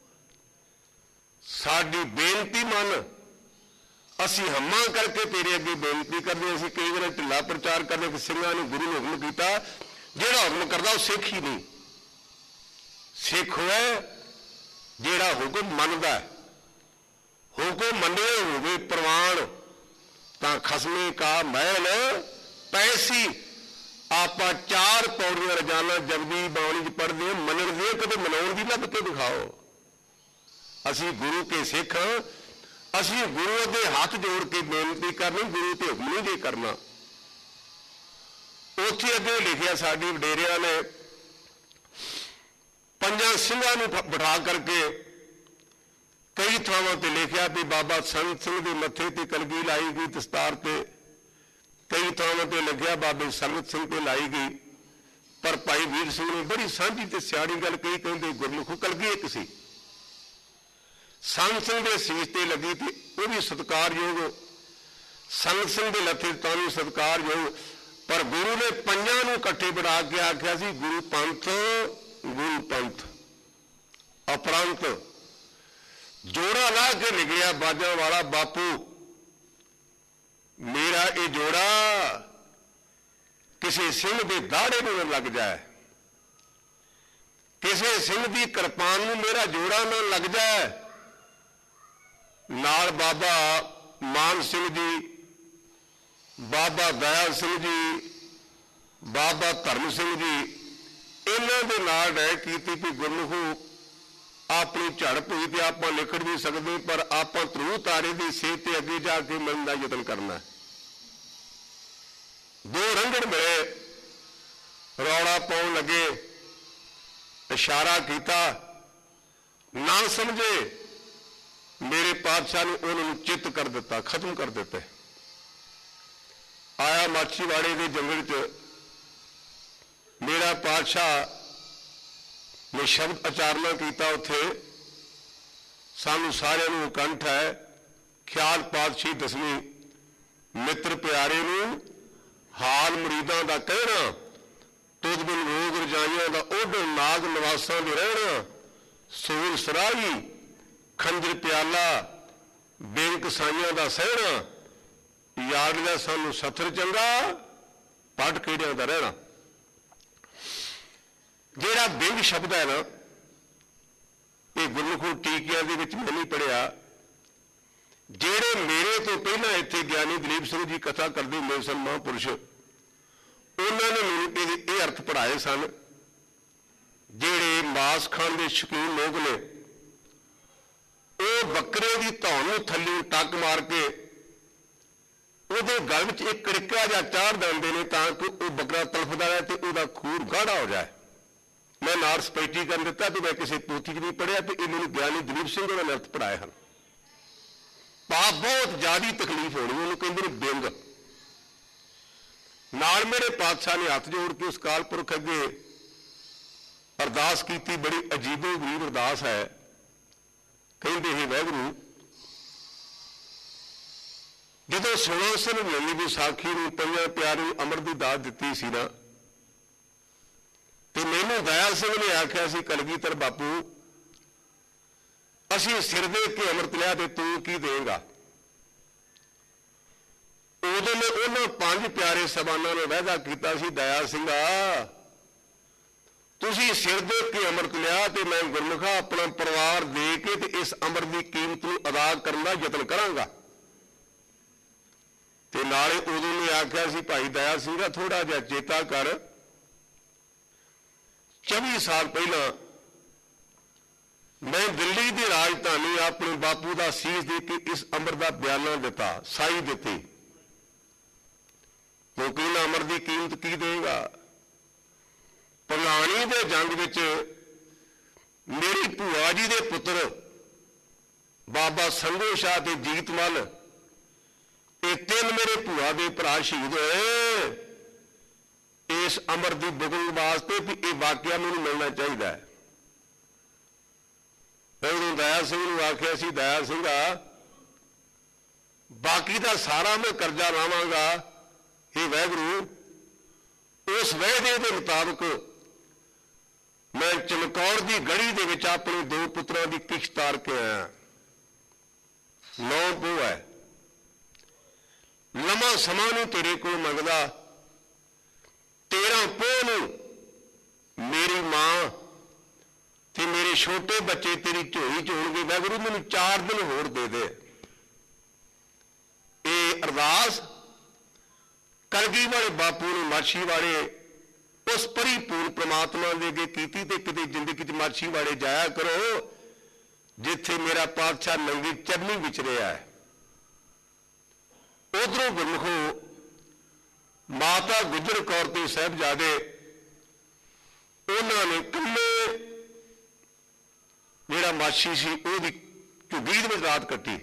ਸਾਡੀ ਬੇਨਤੀ ਮੰਨ। ਅਸੀਂ ਹੰਮਾ ਕਰਕੇ ਤੇਰੇ ਅੱਗੇ ਬੇਨਤੀ ਕਰਦੇ। ਅਸੀਂ ਕਈ ਵਾਰ ਢਿੱਲਾ ਪ੍ਰਚਾਰ ਕਰਦੇ ਕਿ ਸਿੰਘਾਂ ਨੇ ਗੁਰੂ ਨੇ ਹੁਕਮ ਕੀਤਾ, ਜਿਹੜਾ ਹੁਕਮ ਕਰਦਾ ਉਹ ਸਿੱਖ ਹੀ ਨਹੀਂ। ਸਿੱਖ ਹੋਇਆ ਜਿਹੜਾ ਹੁਕਮ ਮੰਨਦਾ। ਹੁਕਮ ਮੰਨੇ ਹੋਵੇ ਪ੍ਰਵਾਨ ਤਾਂ ਖਸਮੇ ਕਾ ਮੈਲ ਪੈਸੀ। ਆਪਾਂ 4 ਪੌੜੀਆਂ ਰੋਜ਼ਾਨਾ ਜਪਦੀ ਬਾਣੀ 'ਚ ਪੜ੍ਹਦੇ, ਮੰਨਣ ਦੀਆਂ, ਕਦੇ ਮਨਾਉਣ ਦੀ ਲੱਭ ਕੇ ਦਿਖਾਓ। ਅਸੀਂ ਗੁਰੂ ਕੇ ਸਿੱਖ, ਅਸੀਂ ਗੁਰੂ ਅੱਗੇ ਹੱਥ ਜੋੜ ਕੇ ਬੇਨਤੀ ਕਰਨੀ, ਗੁਰੂ ਤੇ ਹੁਕਮ ਨਹੀਂ ਜੇ ਕਰਨਾ। ਉੱਥੇ ਅੱਗੇ ਲਿਖਿਆ ਸਾਡੀ ਵਡੇਰਿਆਂ ਨੇ 5 ਸਿੰਘਾਂ ਨੂੰ ਬਿਠਾ ਕਰਕੇ ਕਈ ਥਾਵਾਂ ਤੇ ਲਿਖਿਆ ਵੀ ਬਾਬਾ ਸੰਤ ਸਿੰਘ ਦੇ ਮੱਥੇ ਤੇ ਕਲਗੀ ਲਾਈ ਗਈ ਦਸਤਾਰ ਤੇ, ਕਈ ਥਾਵਾਂ ਤੇ ਲੱਗਿਆ ਬਾਬੇ ਸਰਬਤ ਸਿੰਘ ਤੇ ਲਾਈ ਗਈ। ਪਰ ਭਾਈ ਵੀਰ ਸਿੰਘ ਨੇ ਬੜੀ ਸਾਂਝੀ ਤੇ ਸਿਆਣੀ ਗੱਲ ਕਹੀ, ਕਹਿੰਦੇ ਗੁਰਮੁਖ ਕਲਗੀ ਇੱਕ ਸੀ, ਸੰਤ ਸਿੰਘ ਦੇ ਸੀਸ ਤੇ ਲੱਗੀ ਤੇ ਉਹ ਵੀ ਸਤਿਕਾਰਯੋਗ, ਸੰਤ ਸਿੰਘ ਦੇ ਲੱਥੇ ਤਾਂ ਵੀ ਸਤਿਕਾਰਯੋਗ। ਪਰ ਗੁਰੂ ਨੇ 5 ਨੂੰ ਇਕੱਠੇ ਬਿਠਾ ਕੇ ਆਖਿਆ ਸੀ ਗੁਰੂ ਪੰਥ ਅਪਰੰਤ। ਜੋੜਾ ਲਾ ਕੇ ਨਿਕਲਿਆ ਬਾਜਾਂ ਵਾਲਾ ਬਾਪੂ, ਮੇਰਾ ਇਹ ਜੋੜਾ ਕਿਸੇ ਸਿੰਘ ਦੇ ਦਾੜੇ ਨੂੰ ਨਾ ਲੱਗ ਜਾਏ, ਕਿਸੇ ਸਿੰਘ ਦੀ ਕਿਰਪਾਨ ਨੂੰ ਮੇਰਾ ਜੋੜਾ ਨਾ ਲੱਗ ਜਾਏ। ਨਾਲ ਬਾਬਾ ਮਾਨ ਸਿੰਘ ਜੀ, ਬਾਬਾ ਦਇਆ ਸਿੰਘ ਜੀ, ਬਾਬਾ ਧਰਮ ਸਿੰਘ ਜੀ, ਇਹਨਾਂ ਦੇ ਨਾਲ ਰਹਿ ਕੀਤੀ ਕਿ ਗੁਰਮੁਖੋ ਆਪਣੀ ਝੜਪ ਹੋਈ ਤੇ ਆਪਾਂ ਲਿਖੜ ਨਹੀਂ ਸਕਦੇ, ਪਰ ਆਪਾਂ ਧਰੂ ਤਾਰੇ ਦੀ ਸੇਧ ਤੇ ਅੱਗੇ ਜਾ ਕੇ ਮਿਲਣ ਦਾ ਯਤਨ ਕਰਨਾ। 2 ਰੰਗੜ ਮਿਲੇ, ਰੌਲਾ ਪਾਉਣ ਲੱਗੇ, ਇਸ਼ਾਰਾ ਕੀਤਾ, ਨਾ ਸਮਝੇ। ਮੇਰੇ ਪਾਤਸ਼ਾਹ ਨੇ ਉਹਨਾਂ ਨੂੰ ਚਿੱਤ ਕਰ ਦਿੱਤਾ, ਖਤਮ ਕਰ ਦਿੱਤੇ। ਆਇਆ ਮਾਛੀਵਾੜੇ ਦੇ ਜੰਗਲ 'ਚ ਮੇਰਾ ਪਾਤਸ਼ਾਹ ਨੇ ਸ਼ਬਦ ਉਚਾਰਨਾ ਕੀਤਾ ਉੱਥੇ ਸਾਨੂੰ ਸਾਰਿਆਂ ਨੂੰ ਉਕੰਠ ਹੈ। ਖਿਆਲ ਪਾਤਸ਼ਾਹੀ ਦਸਵੀਂ ਮਿੱਤਰ ਪਿਆਰੇ ਨੂੰ ਹਾਲ ਮੁਰੀਦਾਂ ਦਾ ਕਹਿਣਾ, ਤੁਧ ਬਿਨ ਰੋਗ ਰਜਾਈਆਂ ਦਾ ਓਢ, ਨਾਗ ਨਿਵਾਸਾਂ ਦੇ ਰਹਿਣਾ, ਸੂਰ ਸਰਾਹੀ ਖੰਜਰ ਪਿਆਲਾ, ਬੇਂਕ ਸਾਈਆਂ ਦਾ ਸਹਿਣਾ, ਯਾਦ ਦਾ ਸਾਨੂੰ ਸੱਥਰ ਚੰਗਾ, ਪੱਟ ਕੀੜਿਆਂ ਦਾ ਰਹਿਣਾ। ਜਿਹੜਾ ਬਿੰਗ ਸ਼ਬਦ ਹੈ ਨਾ, ਇਹ ਗੁਰਮੁਖੀ ਟੀਕਿਆਂ ਦੇ ਵਿੱਚ ਮੈਂ ਨਹੀਂ ਪੜਿਆ। ਜਿਹੜੇ ਮੇਰੇ ਤੋਂ ਪਹਿਲਾਂ ਇੱਥੇ ਗਿਆਨੀ ਦਲੀਪ ਸਿੰਘ ਜੀ ਕਥਾ ਕਰਦੇ ਹੁੰਦੇ ਸਨ, ਮਹਾਂਪੁਰਸ਼, ਉਹਨਾਂ ਨੇ ਮੈਨੂੰ ਇਹ ਅਰਥ ਪੜ੍ਹਾਏ ਸਨ। ਜਿਹੜੇ ਮਾਸ ਖਾਣ ਦੇ ਸ਼ੌਕੀਨ ਲੋਕ ਨੇ, ਉਹ ਬੱਕਰੇ ਦੀ ਧੌਣ ਨੂੰ ਥੱਲੇ ਟੱਕ ਮਾਰ ਕੇ ਉਹਦੇ ਗਲ ਵਿੱਚ ਇੱਕ ਕੜਿੱਕਾ ਜਿਹਾ ਚਾੜ ਦਿੰਦੇ ਨੇ ਤਾਂ ਕਿ ਉਹ ਬੱਕਰਾ ਤੜਫਦਾ ਰਹੇ ਤੇ ਉਹਦਾ ਖੂਨ ਗਾੜਾ ਹੋ ਜਾਏ। ਮੈਂ ਨਾਲ ਸਪੈਟੀ ਕਰ ਦਿੱਤਾ ਤੇ ਮੈਂ ਕਿਸੇ ਪੋਥੀ 'ਚ ਨਹੀਂ ਪੜ੍ਹਿਆ ਤੇ ਇਹ ਮੈਨੂੰ ਗਿਆਨੀ ਦਲੀਪ ਸਿੰਘ ਉਹਨਾਂ ਨੇ ਅਰਥ ਪੜ੍ਹਾਏ ਹਨ। ਬਹੁਤ ਜ਼ਿਆਦਾ ਤਕਲੀਫ ਹੋਣੀ, ਉਹਨੂੰ ਕਹਿੰਦੇ ਨੇ ਬਿੰਗ। ਨਾਲ ਮੇਰੇ ਪਾਤਸ਼ਾਹ ਨੇ ਹੱਥ ਜੋੜ ਕੇ ਉਸ ਅਕਾਲ ਪੁਰਖ ਅੱਗੇ ਅਰਦਾਸ ਕੀਤੀ, ਬੜੀ ਅਜੀਬੋ ਗਰੀਬ ਅਰਦਾਸ ਹੈ। ਕਹਿੰਦੇ हे ਵਾਹਿਗੁਰੂ, ਜਦੋਂ 1699 ਵਿਸਾਖੀ ਨੂੰ ਪੰਜਾਂ ਪਿਆਰਿਆਂ ਨੂੰ ਅੰਮ੍ਰਿਤ ਦੀ ਦਾਤ ਦਿੱਤੀ ਸੀ ਨਾ, ਤੇ ਮੈਨੂੰ ਦਇਆ ਸਿੰਘ ਨੇ ਆਖਿਆ ਸੀ, ਕਲਗੀਧਰ ਬਾਪੂ, ਅਸੀਂ ਸਿਰ ਦੇ ਕੇ ਅੰਮ੍ਰਿਤ ਲਿਆ ਤੇ ਤੂੰ ਕੀ ਦੇਂਗਾ। ਉਦੋਂ ਨੇ ਉਹਨਾਂ 5 ਪਿਆਰੇ ਸਬਾਨਾਂ ਨੇ ਵਾਅਦਾ ਕੀਤਾ ਸੀ, ਦਇਆ ਸਿੰਘਾ, ਤੁਸੀਂ ਸਿਰ ਦੇ ਕੇ ਅੰਮ੍ਰਿਤ ਲਿਆ ਤੇ ਮੈਂ ਗੁਰਮੁਖਾ ਆਪਣਾ ਪਰਿਵਾਰ ਦੇ ਕੇ ਤੇ ਇਸ ਅੰਮ੍ਰਿਤ ਦੀ ਕੀਮਤ ਨੂੰ ਅਦਾ ਕਰਨ ਦਾ ਯਤਨ ਕਰਾਂਗਾ। ਤੇ ਨਾਲੇ ਉਦੋਂ ਨੇ ਆਖਿਆ ਸੀ, ਭਾਈ ਦਇਆ ਸਿੰਘਾ, ਥੋੜਾ ਜਿਹਾ ਚੇਤਾ ਕਰ, 24 ਸਾਲ ਪਹਿਲਾਂ ਮੈਂ ਦਿੱਲੀ ਦੀ ਰਾਜਧਾਨੀ ਆਪਣੇ ਬਾਪੂ ਦਾ ਸੀਸ ਦੇ ਕੇ ਇਸ ਅੰਮ੍ਰਿਤ ਦਾ ਬਿਆਨਾ ਦਿੱਤਾ, ਸਾਈ ਦਿੱਤੀ। ਕਿਉਂਕਿ ਇਹਨਾਂ ਅੰਮ੍ਰਿਤ ਦੀ ਕੀਮਤ ਕੀ ਦੇਗਾ। ਭਲਾਣੀ ਦੇ ਜੰਗ ਵਿੱਚ ਮੇਰੀ ਭੂਆ ਜੀ ਦੇ ਪੁੱਤਰ ਬਾਬਾ ਸੰਗੋ ਸ਼ਾਹ ਤੇ ਜੀਤਮਲ, ਇਹ 3 ਮੇਰੇ ਭੂਆ ਦੇ ਭਰਾ ਸ਼ਹੀਦ ਹੋਏ ਇਸ ਅੰਮ੍ਰਿਤ ਦੀ ਬੁਗਲ ਵਾਸਤੇ ਵੀ ਇਹ ਵਾਕਿਆ ਮੈਨੂੰ ਮਿਲਣਾ ਚਾਹੀਦਾ ਹੈ। ਮੈਂ ਉਹਨੂੰ ਦਇਆ ਸਿੰਘ ਨੂੰ ਆਖਿਆ ਸੀ, ਦਇਆ ਸਿੰਘਾ, ਬਾਕੀ ਦਾ ਸਾਰਾ ਮੈਂ ਕਰਜ਼ਾ ਲਾਵਾਂਗਾ, ਇਹ ਵਾਹਿਗੁਰੂ, ਉਸ ਵਾਅਦੇ ਦੇ ਮੁਤਾਬਕ ਮੈਂ ਚਮਕੌਰ ਦੀ ਗੜੀ ਦੇ ਵਿੱਚ ਆਪਣੇ 2 ਪੁੱਤਰਾਂ ਦੀ ਕਿਸ਼ਤ ਤਾਰ ਕੇ ਆਇਆ। 9 ਪੋਹ ਹੈ, ਲੰਮਾ ਸਮਾਂ ਨੂੰ ਤੇਰੇ ਕੋਲ ਮੰਗਦਾ, 13 ਪੋਹ ਨੂੰ ਮੇਰੀ ਮਾਂ ਤੇ ਮੇਰੇ ਛੋਟੇ ਬੱਚੇ ਤੇਰੀ ਝੋਲੀ ਚ ਹੋਣਗੇ, ਵਾਹਿਗੁਰੂ ਮੈਨੂੰ 4 ਦਿਨ ਹੋਰ ਦੇ ਦੇ। ਇਹ ਅਰਦਾਸ ਕਲਗੀ ਵਾਲੇ ਬਾਪੂ ਨੇ ਮਾਛੀ ਵਾਲੇ ਉਸ ਪਰਿਪੂਰਨ ਪ੍ਰਮਾਤਮਾ ਦੇ ਅੱਗੇ ਕੀਤੀ। ਤੇ ਕਿਤੇ ਜ਼ਿੰਦਗੀ 'ਚ ਮਾਛੀ ਵਾਲੇ ਜਾਇਆ ਕਰੋ ਜਿੱਥੇ ਮੇਰਾ ਪਾਤਸ਼ਾਹ ਨੰਗੀ ਚਰਨੀ ਵਿਚਰਿਆ ਹੈ। ਉਧਰੋਂ ਗੁਰਮੁਖੋ ਮਾਤਾ ਗੁਜਰ ਕੌਰ ਤੇ ਸਾਹਿਬਜ਼ਾਦੇ, ਉਹਨਾਂ ਨੇ ਕੱਲੇ ਜਿਹੜਾ ਮਾਛੀ ਸੀ ਉਹਦੀ ਝੁੱਗੀ ਦੇ ਵਿੱਚ ਰਾਤ ਕੱਟੀ।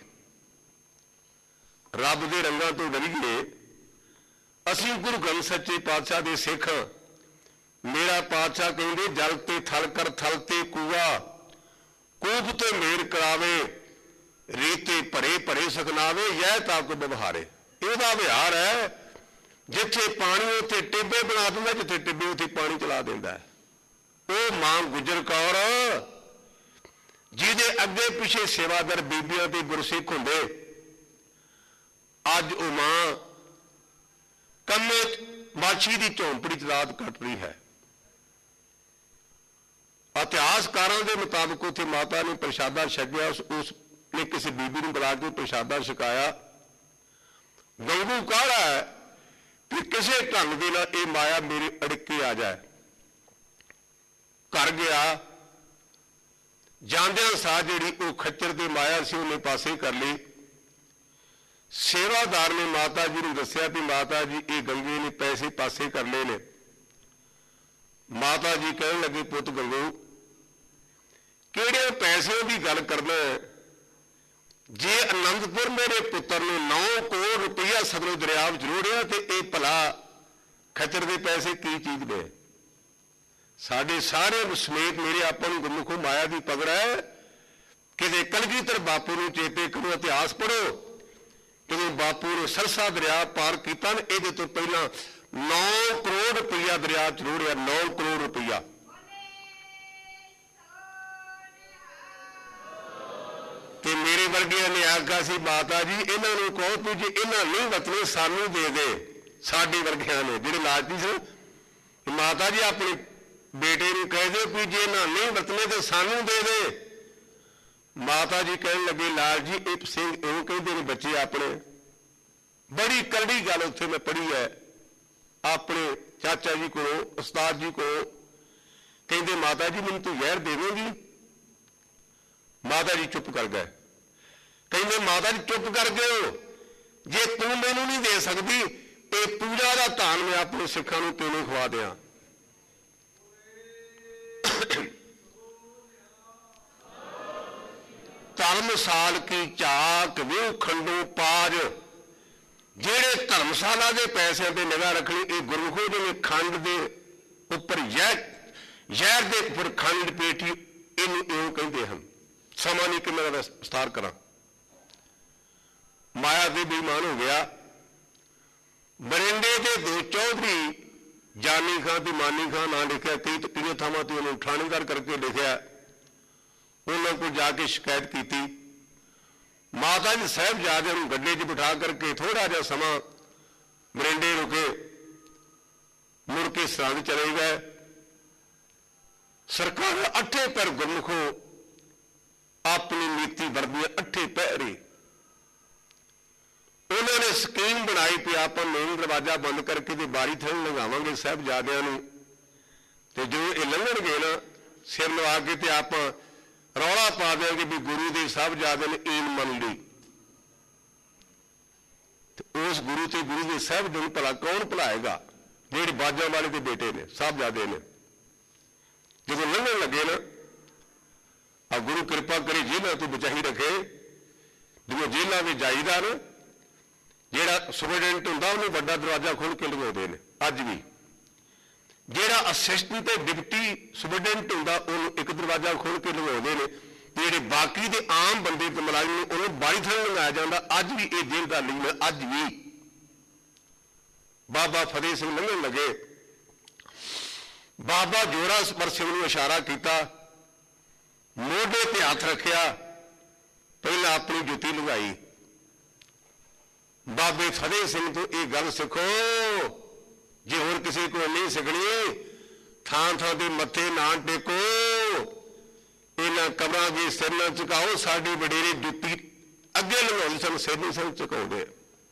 ਰੱਬ ਦੇ ਰੰਗਾਂ ਤੋਂ ਡਰੀਏ, ਅਸੀਂ ਗੁਰੂ ਗ੍ਰੰਥ ਸੱਚੇ ਪਾਤਸ਼ਾਹ ਦੇ ਸਿੱਖ। ਮੇਰਾ ਪਾਤਸ਼ਾਹ ਕਹਿੰਦੇ, ਜਲ ਤੇ ਥਲ ਕਰ ਥਲ ਤੇ ਕੂਆ, ਕੂਪ ਤੇ ਮੇਰ ਕਰਾਵੇ, ਰੇਤੇ ਭਰੇ ਭਰੇ ਸਕਨਾਵੇ, ਯਹ ਤਾਕੁ ਵਿਵਹਾਰੇ। ਇਹਦਾ ਵਿਹਾਰ ਹੈ, ਜਿੱਥੇ ਪਾਣੀ ਉੱਥੇ ਟਿੱਬੇ ਬਣਾ ਦਿੰਦਾ, ਜਿੱਥੇ ਟਿੱਬੇ ਉੱਥੇ ਪਾਣੀ ਚਲਾ ਦਿੰਦਾ। ਉਹ ਮਾਂ ਗੁਜਰ ਕੌਰ, ਜਿਹਦੇ ਅੱਗੇ ਪਿੱਛੇ ਸੇਵਾਦਾਰ ਬੀਬੀਆਂ ਤੇ ਗੁਰਸਿੱਖ ਹੁੰਦੇ, ਅੱਜ ਉਹ ਮਾਂ ਕੰਮੇ ਮਾਛੀ ਦੀ ਝੌਂਪੜੀ 'ਚ ਰਾਤ ਕੱਟ ਰਹੀ ਹੈ। ਇਤਿਹਾਸਕਾਰਾਂ ਦੇ ਮੁਤਾਬਕ ਉੱਥੇ ਮਾਤਾ ਨੇ ਪ੍ਰਸ਼ਾਦਾ ਛਕਿਆ, ਉਸ ਨੇ ਕਿਸੇ ਬੀਬੀ ਨੂੰ ਬੁਲਾ ਕੇ ਪ੍ਰਸ਼ਾਦਾ ਛਕਾਇਆ। ਗੰਗੂ ਕਾੜਾ ਹੈ ਕਿ ਕਿਸੇ ਢੰਗ ਦੇ ਨਾਲ ਇਹ ਮਾਇਆ ਮੇਰੇ ਅੜਕੇ ਆ ਜਾਏ। ਕਰ ਗਿਆ, ਜਾਂਦਿਆਂ ਸਾਹ ਜਿਹੜੀ ਉਹ ਖੱਚਰ ਦੀ ਮਾਇਆ ਸੀ ਉਹਨੇ ਪਾਸੇ ਕਰ ਲਈ। ਸੇਵਾਦਾਰ ਨੇ ਮਾਤਾ ਜੀ ਨੂੰ ਦੱਸਿਆ ਵੀ ਮਾਤਾ ਜੀ ਇਹ ਗੰਗੇ ਨੇ ਪੈਸੇ ਪਾਸੇ ਕਰ ਲਏ ਨੇ। ਮਾਤਾ ਜੀ ਕਹਿਣ ਲੱਗੇ, ਪੁੱਤ ਗੰਗੂ, ਕਿਹੜੇ ਪੈਸਿਆਂ ਦੀ ਗੱਲ ਕਰਨਾ ਹੈ? ਜੇ ਅਨੰਦਪੁਰ ਮੇਰੇ ਪੁੱਤਰ ਨੇ 9 ਕਰੋੜ ਰੁਪਇਆ ਸਤਲੁਜ ਦਰਿਆ ਵਿੱਚ ਰੋੜਿਆ ਤੇ ਇਹ ਭਲਾ ਖੱਚਰ ਦੇ ਪੈਸੇ ਕੀ ਚੀਜ਼ ਨੇ? ਸਾਡੇ ਸਾਰਿਆਂ ਸਮੇਤ ਮੇਰੇ ਆਪਾਂ ਨੂੰ ਗੁਰਮੁਖੋ ਮਾਇਆ ਦੀ ਪਕੜ ਹੈ। ਕਿਤੇ ਕਲਗੀਧਰ ਬਾਪੂ ਨੂੰ ਚੇਤੇ ਕਰੋ, ਇਤਿਹਾਸ ਪੜ੍ਹੋ। ਜਦੋਂ ਬਾਪੂ ਨੇ ਸਰਸਾ ਦਰਿਆ ਪਾਰ ਕੀਤਾ ਨਾ, ਇਹਦੇ ਤੋਂ ਪਹਿਲਾਂ 9 ਕਰੋੜ ਰੁਪਈਆ ਦਰਿਆ ਚ ਰੋੜਿਆ, 9 ਕਰੋੜ ਰੁਪਈਆ। ਤੇ ਮੇਰੇ ਵਰਗਿਆਂ ਨੇ ਆਖਿਆ ਸੀ ਮਾਤਾ ਜੀ ਇਹਨਾਂ ਨੂੰ ਕਹੋ ਵੀ ਜੇ ਇਹਨਾਂ ਨਹੀਂ ਵਰਤਣੇ ਸਾਨੂੰ ਦੇ ਦੇ। ਸਾਡੇ ਵਰਗਿਆਂ ਨੇ ਜਿਹੜੇ ਲਾਲਚੀ ਸੀ, ਮਾਤਾ ਜੀ ਆਪਣੇ ਬੇਟੇ ਨੂੰ ਕਹਿ ਦਿਓ ਵੀ ਜੇ ਇਹਨਾਂ ਨਹੀਂ ਵਰਤਣੇ ਤੇ ਸਾਨੂੰ ਦੇ ਦੇ। ਮਾਤਾ ਜੀ ਕਹਿਣ ਲੱਗੇ ਲਾਲ ਜੀ ਇਹ ਸਿੰਘ ਇਉਂ ਕਹਿੰਦੇ ਨੇ ਬੱਚੇ ਆਪਣੇ। ਬੜੀ ਕਰੜੀ ਗੱਲ ਉੱਥੇ ਮੈਂ ਪੜ੍ਹੀ ਹੈ ਆਪਣੇ ਚਾਚਾ ਜੀ ਕੋਲੋਂ, ਉਸਤਾਦ ਜੀ ਕੋਲੋਂ। ਕਹਿੰਦੇ ਮਾਤਾ ਜੀ ਮੈਨੂੰ ਤੂੰ ਜ਼ਹਿਰ ਦੇਵੇਂਗੀ? ਮਾਤਾ ਜੀ ਚੁੱਪ ਕਰ ਗਏ। ਕਹਿੰਦੇ ਮਾਤਾ ਜੀ ਚੁੱਪ ਕਰ ਗਏ ਹੋ, ਜੇ ਤੂੰ ਮੈਨੂੰ ਨਹੀਂ ਦੇ ਸਕਦੀ ਇਹ ਪੂਜਾ ਦਾ ਧਾਨ ਮੈਂ ਆਪਣੇ ਸਿੱਖਾਂ ਨੂੰ ਤੈਨੂੰ ਖਵਾ ਦਿਆਂ। ਧਰਮਸਾਲ ਕੀ ਝਾਕ ਵੇਉ ਖੰਡੋ ਪਾਜ। ਜਿਹੜੇ ਧਰਮਸ਼ਾਲਾ ਦੇ ਪੈਸਿਆਂ ਤੇ ਨਿਗਾਹ ਰੱਖਣੀ, ਇਹ ਗੁਰਮੁਖੋ ਜਿਵੇਂ ਖੰਡ ਦੇ ਉੱਪਰ ਜ਼ਹਿਰ ਦੇ ਉੱਪਰ ਖੰਡ ਪੇਟੀ, ਇਹਨੂੰ ਇਉਂ ਕਹਿੰਦੇ ਹਨ। ਸਮਾਂ ਨਹੀਂ ਕਿ ਮੈਂ ਇਹਦਾ ਵਿਸਥਾਰ ਕਰਾਂ। ਮਾਇਆ ਦੇ ਬੇਈਮਾਨ ਹੋ ਗਿਆ। ਬਰਿੰਡੇ ਦੇ 2 ਚੌਧਰੀ ਜਾਨੀ ਖਾਂ ਤੇ ਮਾਨੀ ਖਾਂ ਨਾਂ ਲਿਖਿਆ, ਕਈ ਥਾਵਾਂ ਤੇ ਉਹਨੂੰ ਠਾਣੇਦਾਰ ਕਰਕੇ ਲਿਖਿਆ। ਉਹਨਾਂ ਕੋਲ ਜਾ ਕੇ ਸ਼ਿਕਾਇਤ ਕੀਤੀ। ਮਾਤਾ ਜੀ ਸਾਹਿਬਜ਼ਾਦਿਆਂ ਨੂੰ ਗੱਡੇ 'ਚ ਬਿਠਾ ਕਰਕੇ ਥੋੜਾ ਜਿਹਾ ਸਮਾਂ ਬਰਿੰਡੇ ਰੁਕੇ, ਮੁੜ ਕੇ ਸਰਹੰਦ ਚਲੇ ਗਏ। ਸਰਕਾਰ 8 ਪੈਰ ਗੁਰਮੁਖੋ ਆਪਣੀ ਨੀਤੀ ਵਰਤੀਆਂ, 8 ਪੈਰੇ। ਉਹਨਾਂ ਨੇ ਸਕੀਮ ਬਣਾਈ ਕਿ ਆਪਾਂ ਮੇਨ ਦਰਵਾਜ਼ਾ ਬੰਦ ਕਰਕੇ ਤੇ ਬਾਰੀ ਥੱਲੇ ਲੰਘਾਵਾਂਗੇ ਸਾਹਿਬਜ਼ਾਦਿਆਂ ਨੂੰ, ਤੇ ਜੋ ਇਹ ਲੰਘਣਗੇ ਨਾ ਸਿਰ ਲਵਾ ਕੇ ਤੇ ਆਪਾਂ ਰੌਲਾ ਪਾ ਦਿਆਂਗੇ ਵੀ ਗੁਰੂ ਦੇ ਸਾਹਿਬਜ਼ਾਦੇ ਨੇ ਈਨ ਮੰਨ ਲਈ। ਤੇ ਉਸ ਗੁਰੂ ਤੇ ਗੁਰੂ ਦੇ ਸਾਹਿਬਜ਼ਾਦੇ ਨੂੰ ਭਲਾ ਕੌਣ ਭੁਲਾਏਗਾ? ਜਿਹੜੇ ਬਾਜਾਂ ਵਾਲੇ ਦੇ ਬੇਟੇ ਨੇ, ਸਾਹਿਬਜ਼ਾਦੇ ਨੇ। ਜਦੋਂ ਲੰਘਣ ਲੱਗੇ ਨਾ, ਆ ਗੁਰੂ ਕਿਰਪਾ ਕਰੇ ਜੇਲ੍ਹਾਂ ਤੋਂ ਬਚਾਈ ਰੱਖੇ। ਜਦੋਂ ਜੇਲ੍ਹਾਂ ਵਿੱਚ ਜਾਈਦਾ ਨਾ, ਜਿਹੜਾ ਸੁਪਰਡੈਂਟ ਹੁੰਦਾ ਉਹਨੂੰ ਵੱਡਾ ਦਰਵਾਜ਼ਾ ਖੋਲ੍ਹ ਕੇ ਲਗਾਉਂਦੇ ਨੇ ਅੱਜ ਵੀ। ਜਿਹੜਾ ਅਸਿਸਟੈਂਟ ਤੇ ਡਿਪਟੀ ਸੁਪਰਡੈਂਟ ਹੁੰਦਾ ਉਹਨੂੰ ਇੱਕ ਦਰਵਾਜ਼ਾ ਖੋਲ੍ਹ ਕੇ ਲਗਾਉਂਦੇ ਨੇ। ਜਿਹੜੇ ਬਾਕੀ ਦੇ ਆਮ ਬੰਦੇ ਤੇ ਮੁਲਾਜ਼ਮ ਨੇ ਉਹਨੂੰ ਬਾਰੀ ਥੱਲੇ ਲਗਾਇਆ ਜਾਂਦਾ। ਅੱਜ ਵੀ ਇਹ ਜੇਲ੍ਹ ਦਾ ਲੀਨ, ਅੱਜ ਵੀ। ਬਾਬਾ ਫਤਿਹ ਸਿੰਘ ਲੰਘਣ ਲੱਗੇ, ਬਾਬਾ ਜੋਰਾ ਸਿੰਘ ਨੂੰ ਇਸ਼ਾਰਾ ਕੀਤਾ, ਮੋਢੇ ਤੇ ਹੱਥ ਰੱਖਿਆ, ਪਹਿਲਾਂ ਆਪਣੀ ਜੁੱਤੀ ਲਗਾਈ। ਬਾਬੇ ਫਤਿਹ ਸਿੰਘ ਤੋਂ ਇਹ ਗੱਲ ਸਿੱਖੋ, ਜੇ ਹੋਰ ਕਿਸੇ ਕੋਲ ਨਹੀਂ ਸਿੱਖਣੀ, ਥਾਂ ਥਾਂ ਤੇ ਮੱਥੇ ਨਾ ਟੇਕੋ, ਇਹਨਾਂ ਕਬਰਾਂ ਦੇ ਸਿਰ ਨਾ ਝੁਕਾਓ। ਸਾਡੇ ਵਡੇਰੇ ਜੁੱਤੀ ਅੱਗੇ ਲਗਾਉਂਦੇ ਸਨ, ਸਿਰ ਨਹੀਂ ਸਨ ਝੁਕਾਉਂਦੇ।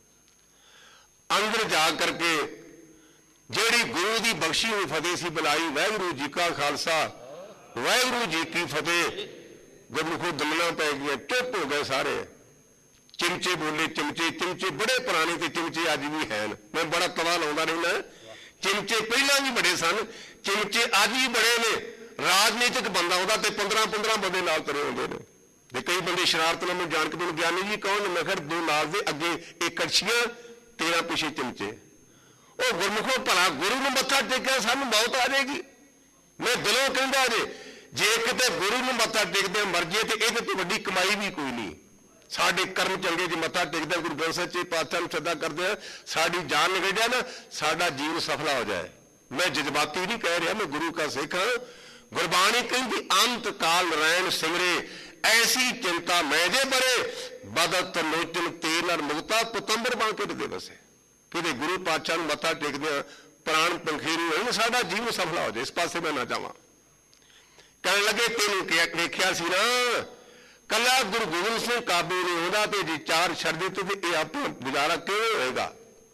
ਅੰਦਰ ਜਾ ਕਰਕੇ ਜਿਹੜੀ ਗੁਰੂ ਦੀ ਬਖਸ਼ੀ ਹੋਈ ਫਤਿਹ ਸੀ ਬੁਲਾਈ, ਵਾਹਿਗੁਰੂ ਜੀ ਕਾ ਖਾਲਸਾ ਵਾਹਿਗੁਰੂ ਜੀ ਕੀ ਫਤਿਹ। ਗੁਰਮੁਖੋਂ ਦਮਨਾਂ ਪੈ ਗਈਆਂ, ਚੁੱਪ ਹੋ ਗਏ ਸਾਰੇ। ਚਿਮਚੇ ਬੋਲੇ, ਚਿਮਚੇ ਬੜੇ ਪੁਰਾਣੇ ਤੇ ਚਿਮਚੇ ਅੱਜ ਵੀ ਹਨ। ਮੈਂ ਬੜਾ ਤਵਾ ਲਾਉਂਦਾ ਰਹਿੰਦਾ, ਚਿਮਚੇ ਪਹਿਲਾਂ ਵੀ ਬੜੇ ਸਨ, ਚਿਮਚੇ ਅੱਜ ਵੀ ਬੜੇ ਨੇ। ਰਾਜਨੀਤਿਕ ਬੰਦਾ ਉਹਦਾ ਤੇ 15 ਬੰਦੇ ਨਾਲ ਤੁਰੇ ਹੁੰਦੇ ਨੇ। ਤੇ ਕਈ ਬੰਦੇ ਸ਼ਰਾਰਤ ਨਾਲ ਮੈਨੂੰ ਜਾਣ ਕੇ ਮੈਨੂੰ ਗਿਆਨੀ ਜੀ ਕੌਣ? ਮੈਂ ਕਿਹਾ 2 ਨਾਲ ਦੇ ਅੱਗੇ ਇਹ ਕੜਛੀਆਂ, 13 ਪਿੱਛੇ ਚਿਮਚੇ। ਉਹ ਗੁਰਮੁਖੋਂ ਭਲਾ ਗੁਰੂ ਨੂੰ ਮੱਥਾ ਟੇਕਿਆ ਸਾਨੂੰ ਮੌਤ ਆ ਜਾਏਗੀ? ਮੈਂ ਦਿਲੋਂ ਕਹਿੰਦਾ ਜੇ ਕਿਤੇ ਗੁਰੂ ਨੂੰ ਮੱਥਾ ਟੇਕਦੇ ਮਰ ਜਾਈਏ ਤੇ ਇਹਦੇ ਤੋਂ ਵੱਡੀ ਕਮਾਈ ਵੀ ਕੋਈ ਨਹੀਂ। ਸਾਡੇ ਕਰਮ ਚੰਗੇ ਜੇ ਮੱਥਾ ਟੇਕਦੇ ਗੁਰੂ ਗ੍ਰੰਥ ਸਾਹਿਬ ਸੱਚੇ ਪਾਤਸ਼ਾਹ ਨੂੰ ਸੱਦਾ ਕਰਦੇ ਆ, ਸਾਡੀ ਜਾਨ ਨਿਕਲ ਜਾਏ ਨਾ, ਸਾਡਾ ਜੀਵਨ ਸਫਲਾ ਹੋ ਜਾਏ। ਮੈਂ ਜਜ਼ਬਾਤੀ ਨਹੀਂ ਕਹਿ ਰਿਹਾ, ਮੈਂ ਗੁਰੂ ਕਾ ਸਿੱਖ ਹਾਂ। ਗੁਰਬਾਣੀ ਕਹਿੰਦੀ ਅੰਤ ਕਾਲ ਨਰੈਣ ਸਿਮਰੇ, ਐਸੀ ਚਿੰਤਾ ਮੈਂ ਜੇ ਬਰੇ, ਬਦਤ ਲੋਚਨ ਤੇ ਨਰ ਮੁਕਤਾ ਪਤੰਬਰ ਬਾਂਕੇ ਦੇ ਵਸੇ। ਕਿਤੇ ਗੁਰੂ ਪਾਤਸ਼ਾਹ ਨੂੰ ਮੱਥਾ ਟੇਕਦੇ ਆ, ਪ੍ਰਾਣ ਪੰਖੇਰੂ ਹੋਣ, ਸਾਡਾ ਜੀਵਨ ਸਫਲਾ ਹੋ ਜਾਏ। ਇਸ ਪਾਸੇ ਮੈਂ ਨਾ ਜਾਵਾਂ। ਕਹਿਣ ਲੱਗੇ ਤੈਨੂੰ ਵੇਖਿਆ ਸੀ ਨਾ, ਕੱਲਾ ਗੁਰੂ ਗੋਬਿੰਦ ਸਿੰਘ ਕਾਬੂ ਨਹੀਂ ਹੁੰਦਾ ਤੇ ਜੇ 4 ਛੱਡ ਦਿੱਤੇ ਤੇ ਇਹ ਆਪਣਾ ਗੁਜ਼ਾਰਾ ਕਿਵੇਂ ਹੋਏਗਾ?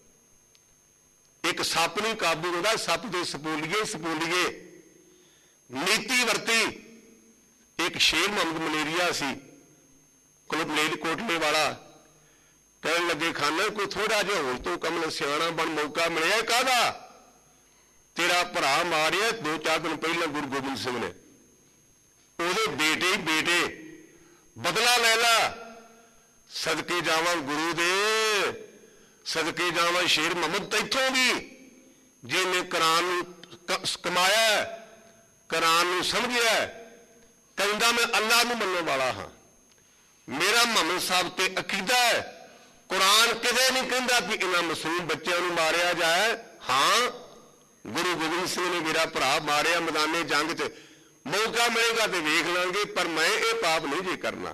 ਇੱਕ ਸੱਪ ਨੂੰ ਕਾਬੂ ਹੁੰਦਾ, ਸੱਪ ਦੇ ਸਪੋਲੀਏ ਨੀਤੀ ਵਰਤੀ। ਇੱਕ ਸ਼ੇਰ ਮੁਹੰਮਦ ਮਲੇਰੀਆ ਸੀ, ਕੋਟਲੇ ਵਾਲਾ। ਕਹਿਣ ਲੱਗੇ ਖਾਨਾ ਕੋਈ ਥੋੜਾ ਜਿਹਾ ਹੋਰ ਤੋਂ ਕਮਲ ਸਿਆਣਾ ਬਣ, ਮੌਕਾ ਮਿਲਿਆ ਕਾਹਦਾ? ਤੇਰਾ ਭਰਾ ਮਾਰਿਆ 2-4 ਦਿਨ ਪਹਿਲਾਂ ਗੁਰੂ ਗੋਬਿੰਦ ਸਿੰਘ ਨੇ। ਉਹਦੇ ਬੇਟੇ ਬਦਲਾ ਲੈ ਲਾ। ਸਦਕੇ ਜਾਵਾਂ ਗੁਰੂ ਦੇ, ਸਦਕੇ ਜਾਵਾਂ ਸ਼ੇਰ ਮੁਹੰਮਦ ਤੈਥੋਂ ਵੀ, ਜਿਹਨੇ ਕੁਰਾਨ ਨੂੰ ਕਮਾਇਆ, ਕੁਰਾਨ ਨੂੰ ਸਮਝਿਆ, ਕਹਿੰਦਾ ਮੈਂ ਅੱਲਾਹ ਨੂੰ ਮੰਨਣ ਵਾਲਾ ਹਾਂ, ਮੇਰਾ ਮੁਹੰਮਦ ਸਾਹਿਬ ਤੇ ਅਕੀਦਾ ਹੈ। ਕੁਰਾਨ ਕਿਤੇ ਨਹੀਂ ਕਹਿੰਦਾ ਕਿ ਇਹਨਾਂ ਮਾਸੂਮ ਬੱਚਿਆਂ ਨੂੰ ਮਾਰਿਆ ਜਾਏ। ਹਾਂ, ਗੁਰੂ ਗੋਬਿੰਦ ਸਿੰਘ ਨੇ ਮੇਰਾ ਭਰਾ ਮਾਰਿਆ ਮੈਦਾਨੇ ਜੰਗ 'ਚ, ਮੌਕਾ ਮਿਲੇਗਾ ਤੇ ਵੇਖ ਲਾਂਗੇ, ਪਰ ਮੈਂ ਇਹ ਪਾਪ ਨਹੀਂ ਜੇ ਕਰਨਾ।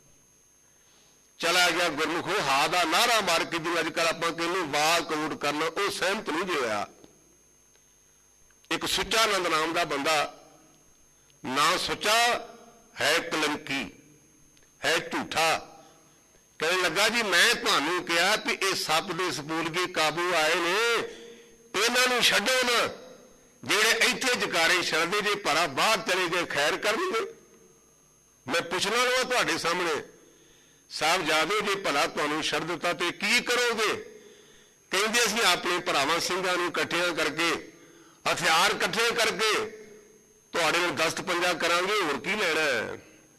ਚਲਾ ਗਿਆ ਗੁਰਮੁਖੋ, ਹਾਂ ਦਾ ਨਾਰਾ ਮਾਰ ਕੇ ਜਿਵੇਂ ਅੱਜ ਕੱਲ੍ਹ ਆਪਾਂ ਕਹਿੰਦੇ ਵਾਹ ਕੌਡ ਕਰਨਾ, ਉਹ ਸਹਿਮਤ ਨਹੀਂ ਜੇ ਹੋਇਆ। ਇੱਕ ਸੁੱਚਾ ਨੰਦ ਨਾਮ ਦਾ ਬੰਦਾ, ਨਾ ਸੁੱਚਾ ਹੈ ਕਲੰਕੀ, ਹੈ ਝੂਠਾ, ਕਹਿਣ ਲੱਗਾ ਜੀ ਮੈਂ ਤੁਹਾਨੂੰ ਕਿਹਾ ਵੀ ਇਹ ਸੱਪ ਦੇ ਸਪੂਲਗੇ ਕਾਬੂ ਆਏ ਨੇ, ਇਹਨਾਂ ਨੂੰ ਛੱਡੋ ਨਾ, ਜਿਹੜੇ ਇੱਥੇ ਜਕਾਰੇ ਛੱਡਦੇ ਜੇ ਭਰਾ ਬਾਹਰ ਚਲੇ ਗਏ ਖੈਰ ਕਰਨਗੇ। ਮੈਂ ਪੁੱਛਣਾ ਲਵਾਂ ਤੁਹਾਡੇ ਸਾਹਮਣੇ, ਸਾਹਿਬਜ਼ਾਦੇ ਜੇ ਭਲਾ ਤੁਹਾਨੂੰ ਛੱਡ ਦਿੱਤਾ ਤੇ ਕੀ ਕਰੋਗੇ? ਕਹਿੰਦੇ ਅਸੀਂ ਆਪਣੇ ਭਰਾਵਾਂ ਸਿੰਘਾਂ ਨੂੰ ਇਕੱਠਿਆਂ ਕਰਕੇ, ਹਥਿਆਰ ਇਕੱਠੇ ਕਰਕੇ ਤੁਹਾਡੇ ਨਾਲ ਦਸਤ ਪੰਜਾ ਕਰਾਂਗੇ, ਹੋਰ ਕੀ ਲੈਣਾ?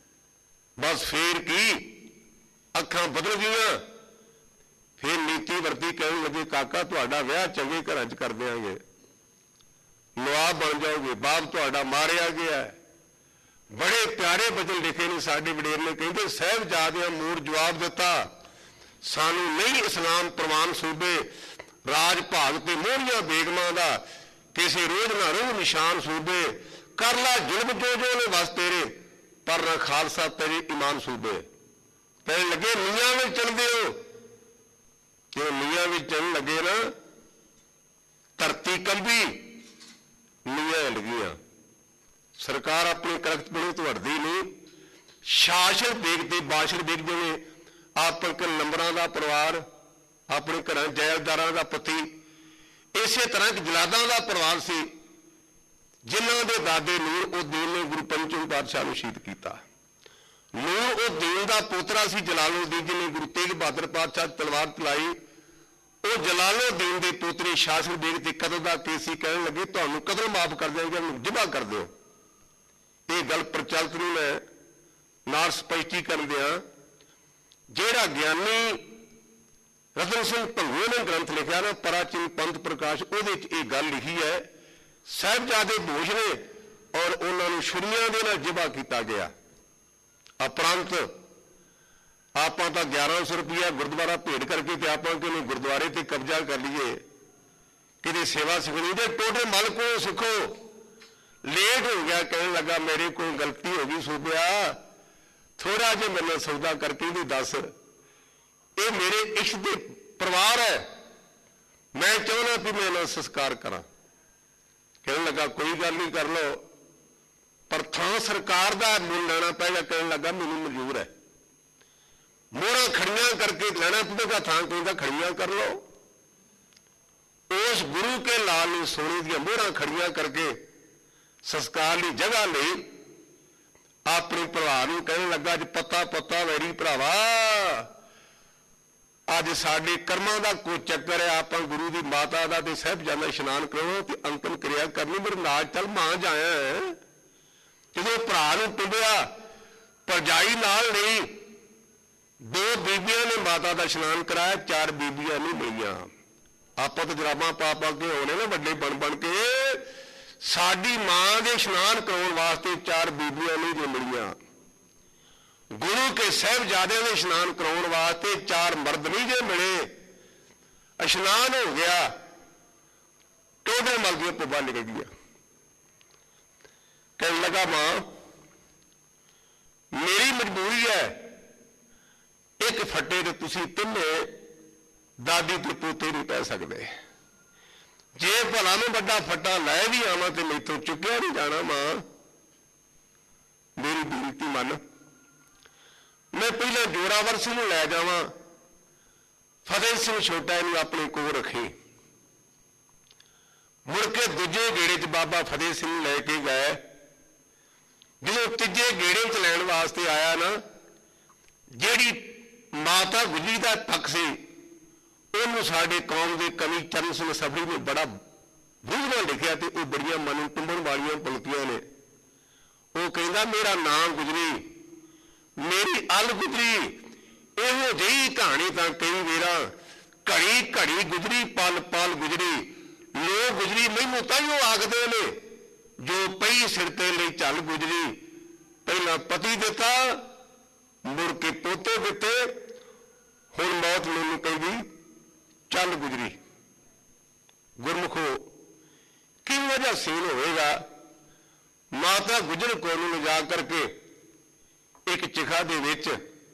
ਬਸ ਫੇਰ ਕੀ, ਅੱਖਾਂ ਬਦਲ ਗਈਆਂ, ਫਿਰ ਨੀਤੀ ਵਰਤੀ, ਕਹਿਣ ਲੱਗੇ ਕਾਕਾ ਤੁਹਾਡਾ ਵਿਆਹ ਚੰਗੇ ਘਰਾਂ 'ਚ ਕਰ ਦਿਆਂਗੇ, ਨਵਾਬ ਬਣ ਜਾਓਗੇ, ਬਾਪ ਤੁਹਾਡਾ ਮਾਰਿਆ ਗਿਆ। ਬੜੇ ਪਿਆਰੇ ਬਚਨ ਲਿਖੇ ਨੇ ਸਾਡੇ ਵਡੇਰ ਨੇ, ਕਹਿੰਦੇ ਸਾਹਿਬਜ਼ਾਦਿਆਂ ਮੂਰ ਜਵਾਬ ਦਿੱਤਾ, ਸਾਨੂੰ ਨਹੀਂ ਇਸਲਾਮ ਪ੍ਰਵਾਨ ਸੂਬੇ, ਰਾਜ ਭਾਗ ਤੇ ਮੋਹਰੀਆਂ ਬੇਗਮਾਂ ਦਾ, ਕਿਸੇ ਰੋਜ਼ ਨਾ ਰੋਹ ਨਿਸ਼ਾਨ ਸੂਬੇ, ਕਰ ਲਾ ਜ਼ੁਲਮ ਜੋ ਜੋ ਨੇ ਵਸ ਤੇਰੇ, ਪਰ ਨਾ ਖਾਲਸਾ ਤੇਰੇ ਈਮਾਨ ਸੂਬੇ। ਕਹਿਣ ਲੱਗੇ ਨੀਆਂ ਵਿੱਚ ਚੜਦੇ ਹੋ, ਜੇ ਨੀਆਂ ਵਿੱਚ ਚੜਨ ਲੱਗੇ ਨਾ, ਧਰਤੀ ਕੰਬੀ, ਨੀਆਂ ਲੱਗੀਆਂ। ਸਰਕਾਰ ਆਪਣੀ ਕਰਖਤ ਬਣੇ ਤੋਂ ਹਟਦੀ ਨਹੀਂ। ਸ਼ਾਸਨ ਬੇਗ ਤੇ ਬਾਸ਼ਰ ਬੇਗ ਜਿਵੇਂ ਆਪਣੇ ਕੋਲ ਨੰਬਰਾਂ ਦਾ ਪਰਿਵਾਰ, ਆਪਣੇ ਘਰਾਂ ਜਾਇਦਾਦਾਰਾਂ ਦਾ ਪਤੀ, ਇਸੇ ਤਰ੍ਹਾਂ ਇੱਕ ਜਲਾਦਾਂ ਦਾ ਪਰਿਵਾਰ ਸੀ, ਜਿਨ੍ਹਾਂ ਦੇ ਦਾਦੇ ਨੂਰ ਉਦੀਨ ਨੇ ਗੁਰੂ ਪੰਚਮ ਪਾਤਸ਼ਾਹ ਨੂੰ ਸ਼ਹੀਦ ਕੀਤਾ। ਨੂਰ ਉਦੀਨ ਦਾ ਪੋਤਰਾ ਸੀ ਜਲਾਲਉਦੀਨ, ਜਿਹਨੇ ਗੁਰੂ ਤੇਗ ਬਹਾਦਰ ਪਾਤਸ਼ਾਹ ਤਲਵਾਰ ਚਲਾਈ। ਉਹ ਜਲਾਲਉਦੀਨ ਦੇ ਪੋਤਰੇ ਸ਼ਾਸਨ ਬੇਗ ਤੇ ਕਤਲ ਦਾ ਕੇਸ ਸੀ। ਕਹਿਣ ਲੱਗੇ ਤੁਹਾਨੂੰ ਕਤਲ ਮਾਫ ਕਰ ਦਿਆਂਗੇ, ਉਹਨੂੰ ਜ਼ਿਬਾ ਕਰ ਦਿਓ। ਇਹ ਗੱਲ ਪ੍ਰਚਲਿਤ ਨੂੰ ਮੈਂ ਨਾਲ ਸਪਸ਼ਟੀਕਰਨ ਦਿਆਂ, ਜਿਹੜਾ ਗਿਆਨੀ ਰਤਨ ਸਿੰਘ ਭੰਗੂ ਨੇ ਗ੍ਰੰਥ ਲਿਖਿਆ ਨਾ ਪਰਾਚੀਨ ਪੰਥ ਪ੍ਰਕਾਸ਼, ਉਹਦੇ 'ਚ ਇਹ ਗੱਲ ਲਿਖੀ ਹੈ, ਸਾਹਿਬਜ਼ਾਦੇ ਦੋਸ਼ ਨੇ ਔਰ ਉਹਨਾਂ ਨੂੰ ਛੁਰੀਆਂ ਦੇ ਨਾਲ ਜ਼ਿਬਾ ਕੀਤਾ ਗਿਆ। ਉਪਰੰਤ ਆਪਾਂ ਤਾਂ 1100 ਰੁਪਇਆ ਗੁਰਦੁਆਰਾ ਭੇਟ ਕਰਕੇ ਤੇ ਆਪਾਂ ਕਿ ਗੁਰਦੁਆਰੇ ਤੇ ਕਬਜ਼ਾ ਕਰ ਲਈਏ, ਕਿਤੇ ਸੇਵਾ ਸਿਖਣੀ ਦੇ ਟੋਟੇ ਮਲ ਕੋ ਸਿੱਖੋ। ਲੇਟ ਹੋ ਗਿਆ, ਕਹਿਣ ਲੱਗਾ ਮੇਰੇ ਕੋਲ ਗਲਤੀ ਹੋ ਗਈ ਸੂਬਿਆ, ਥੋੜਾ ਜਿਹਾ ਮੈਨੂੰ ਸੌਦਾ ਕਰਕੇ ਵੀ ਦੱਸ, ਇਹ ਮੇਰੇ ਇਸ਼ਕ ਦੇ ਪਰਿਵਾਰ ਹੈ, ਮੈਂ ਚਾਹੁੰਦਾ ਵੀ ਮੈਂ ਇਹਨਾਂ ਸੰਸਕਾਰ ਕਰਾਂ। ਕਹਿਣ ਲੱਗਾ ਕੋਈ ਗੱਲ ਨਹੀਂ ਕਰ ਲਓ, ਪਰ ਥਾਂ ਸਰਕਾਰ ਦਾ ਮੁੱਲ ਲੈਣਾ ਪਏਗਾ। ਕਹਿਣ ਲੱਗਾ ਮੈਨੂੰ ਮਨਜ਼ੂਰ ਹੈ, ਮੋਹਰਾਂ ਖੜੀਆਂ ਕਰਕੇ ਲੈਣਾ ਪਵੇਗਾ, ਥਾਂ ਕਹਿੰਦਾ ਖੜੀਆਂ ਕਰ ਲਓ। ਉਸ ਗੁਰੂ ਕੇ ਲਾਲ ਨੂੰ ਸੋਨੇ ਦੀਆਂ ਮੋਹਰਾਂ ਖੜੀਆਂ ਕਰਕੇ ਸੰਸਕਾਰ ਦੀ ਜਗ੍ਹਾ ਲਈ ਆਪਣੇ ਭਰਾ ਨੂੰ ਕਹਿਣ ਲੱਗਾ ਅੱਜ ਪੱਤਾ ਪੱਤਾ ਵੈਰੀ ਭਰਾਵਾ, ਅੱਜ ਸਾਡੇ ਕਰਮਾਂ ਦਾ ਕੋਈ ਚੱਕਰ ਹੈ, ਆਪਾਂ ਗੁਰੂ ਦੀ ਮਾਤਾ ਦਾ ਤੇ ਸਾਹਿਬਜ਼ਾਦਾ ਇਸ਼ਨਾਨ ਕਰੋ ਤੇ ਅੰਤਮ ਕਿਰਿਆ ਕਰਨੀ, ਮੇਰੇ ਨਾਲ ਚੱਲ ਮਾਂ ਜਾਇਆ। ਜਦੋਂ ਭਰਾ ਨੂੰ ਟੁੰਬਿਆ, ਭਰਜਾਈ ਨਾਲ ਨਹੀਂ, 2 ਬੀਬੀਆਂ ਨੇ ਮਾਤਾ ਦਾ ਇਸ਼ਨਾਨ ਕਰਾਇਆ, 4 ਬੀਬੀਆਂ ਨਹੀਂ ਮਿਲੀਆਂ। ਆਪਾਂ ਤਾਂ ਜਰਾਬਾਂ ਪਾ ਪਾ ਕੇ ਆਉਣੇ ਨਾ ਵੱਡੇ ਬਣ ਬਣ ਕੇ, ਸਾਡੀ ਮਾਂ ਦੇ ਇਸ਼ਨਾਨ ਕਰਾਉਣ ਵਾਸਤੇ 4 ਬੀਬੀਆਂ ਨਹੀਂ ਜੇ ਮਿਲੀਆਂ। ਗੁਰੂ ਕੇ ਸਾਹਿਬਜ਼ਾਦਿਆਂ ਦੇ ਇਸ਼ਨਾਨ ਕਰਾਉਣ ਵਾਸਤੇ 4 ਮਰਦ ਨਹੀਂ ਜੇ ਮਿਲੇ। ਇਸ਼ਨਾਨ ਹੋ ਗਿਆ, ਟੋਡੇ ਮਲ ਦੀਆਂ ਪੱਬਾਂ ਨਿਕਲ ਗਈਆਂ। ਕਹਿਣ ਲੱਗਾ ਮਾਂ ਮੇਰੀ ਮਜਬੂਰੀ ਹੈ, ਇੱਕ ਫੱਟੇ ਤੇ ਤੁਸੀਂ ਤਿੰਨੇ ਦਾਦੀ ਤੇ ਪੋਤੇ ਨਹੀਂ ਪੈ ਸਕਦੇ, ਜੇ ਭਲਾ ਮੈਂ ਵੱਡਾ ਫੱਟਾ ਲੈ ਵੀ ਆਵਾਂ ਤੇ ਮੈਥੋਂ ਚੁੱਕਿਆ ਨਹੀਂ ਜਾਣਾ। ਮਾਂ ਮੇਰੀ ਬੇਨਤੀ ਮੰਨ, ਮੈਂ ਪਹਿਲਾਂ ਜੋਰਾਵਰ ਸਿੰਘ ਨੂੰ ਲੈ ਜਾਵਾਂ, ਫਤਿਹ ਸਿੰਘ ਛੋਟਾ ਇਹਨੂੰ ਆਪਣੇ ਕੋਲ ਰੱਖੀ। ਮੁੜ ਕੇ ਦੂਜੇ ਗੇੜੇ 'ਚ ਬਾਬਾ ਫਤਿਹ ਸਿੰਘ ਲੈ ਕੇ ਗਏ। ਜਦੋਂ ਤੀਜੇ ਗੇੜੇ 'ਚ ਲੈਣ ਵਾਸਤੇ ਆਇਆ ਨਾ, ਜਿਹੜੀ ਮਾਤਾ ਗੁਜਰੀ ਦਾ ਪੱਖ ਸੀ, ਉਹਨੂੰ ਸਾਡੇ ਕੌਮ ਦੇ ਕਵੀ ਚਰਨ ਸਿੰਘ ਸਬਰੀ ਨੇ ਬੜਾ ਬੂਝ ਨਾਲ ਲਿਖਿਆ ਤੇ ਉਹ ਬੜੀਆਂ ਮਨ ਨੂੰ ਟੁੰਬਣ ਵਾਲੀਆਂ ਪੰਕਤੀਆਂ ਨੇ। ਉਹ ਕਹਿੰਦਾ ਮੇਰਾ ਨਾਂ ਗੁਜਰੀ, ਮੇਰੀ ਅਲ ਗੁਜਰੀ, ਇਹੋ ਜਿਹੀ ਕਹਾਣੀ ਤਾਂ ਕਈ ਵੇਰਾ, ਘੜੀ ਘੜੀ ਗੁਜਰੀ ਪਲ ਪਲ ਗੁਜਰੀ, ਲੋਕ ਗੁਜਰੀ ਮੈਨੂੰ ਤਾਈਓ ਆਖਦੇ ਨੇ ਜੋ ਪਈ ਸਿਰ ਤੇ ਲਈ ਚੱਲ ਗੁਜਰੀ, ਪਹਿਲਾਂ ਪਤੀ ਦਿੱਤਾ ਮੁੜ ਕੇ ਪੋਤੇ ਦਿੱਤੇ, ਹੁਣ ਮੌਤ ਮੈਨੂੰ ਕਹਿੰਦੀ ਚੱਲ ਗੁਜਰੀ। ਗੁਰਮੁਖੋ ਕੀ ਵਜ੍ਹਾ ਸੀਨ ਹੋਵੇਗਾ, ਮਾਤਾ ਗੁਜਰ ਕੌਰ ਨੂੰ ਲਿਜਾ ਕਰਕੇ ਇੱਕ ਚਿਖਾ ਦੇ ਵਿੱਚ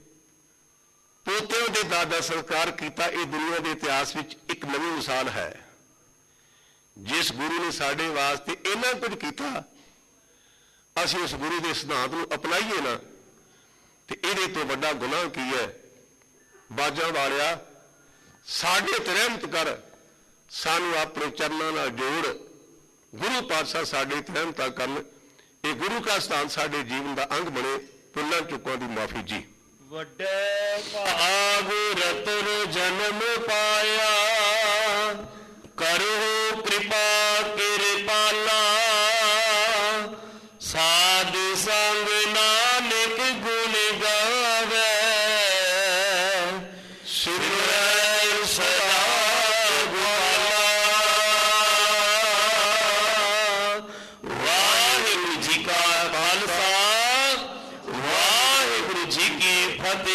ਪੋਤੇ ਦੇ ਦਾਦਾ ਸੰਸਕਾਰ ਕੀਤਾ। ਇਹ ਦੁਨੀਆ ਦੇ ਇਤਿਹਾਸ ਵਿੱਚ ਇੱਕ ਨਵੀਂ ਮਿਸਾਲ ਹੈ। ਜਿਸ ਗੁਰੂ ਨੇ ਸਾਡੇ ਵਾਸਤੇ ਇੰਨਾ ਕੁਝ ਕੀਤਾ, ਅਸੀਂ ਉਸ ਗੁਰੂ ਦੇ ਸਿਧਾਂਤ ਨੂੰ ਅਪਣਾਈਏ ਨਾ ਤੇ ਇਹਦੇ ਤੋਂ ਵੱਡਾ ਗੁਨਾਹ ਕੀ ਹੈ। ਬਾਜਾਂ ਵਾਲਿਆ, ਸਾਡੇ ਤੇ ਰਹਿਮਤ ਕਰ, ਸਾਨੂੰ ਆਪਣੇ ਚਰਨਾਂ ਨਾਲ ਜੋੜ। ਗੁਰੂ ਪਾਤਸ਼ਾਹ ਸਾਡੇ ਤੇ ਰਹਿਮਤਾਂ ਕਰਨ, ਇਹ ਗੁਰੂ ਕਾ ਸਿਧਾਂਤ ਸਾਡੇ ਜੀਵਨ ਦਾ ਅੰਗ ਬਣੇ। ਭੁੱਲਾਂ ਚੁੱਕਾਂ ਦੀ ਮਾਫੀ ਜੀ। ਵੱਡੇ ਭਾਗ ਰਤਨ ਜਨਮ ਪਾਇਆ,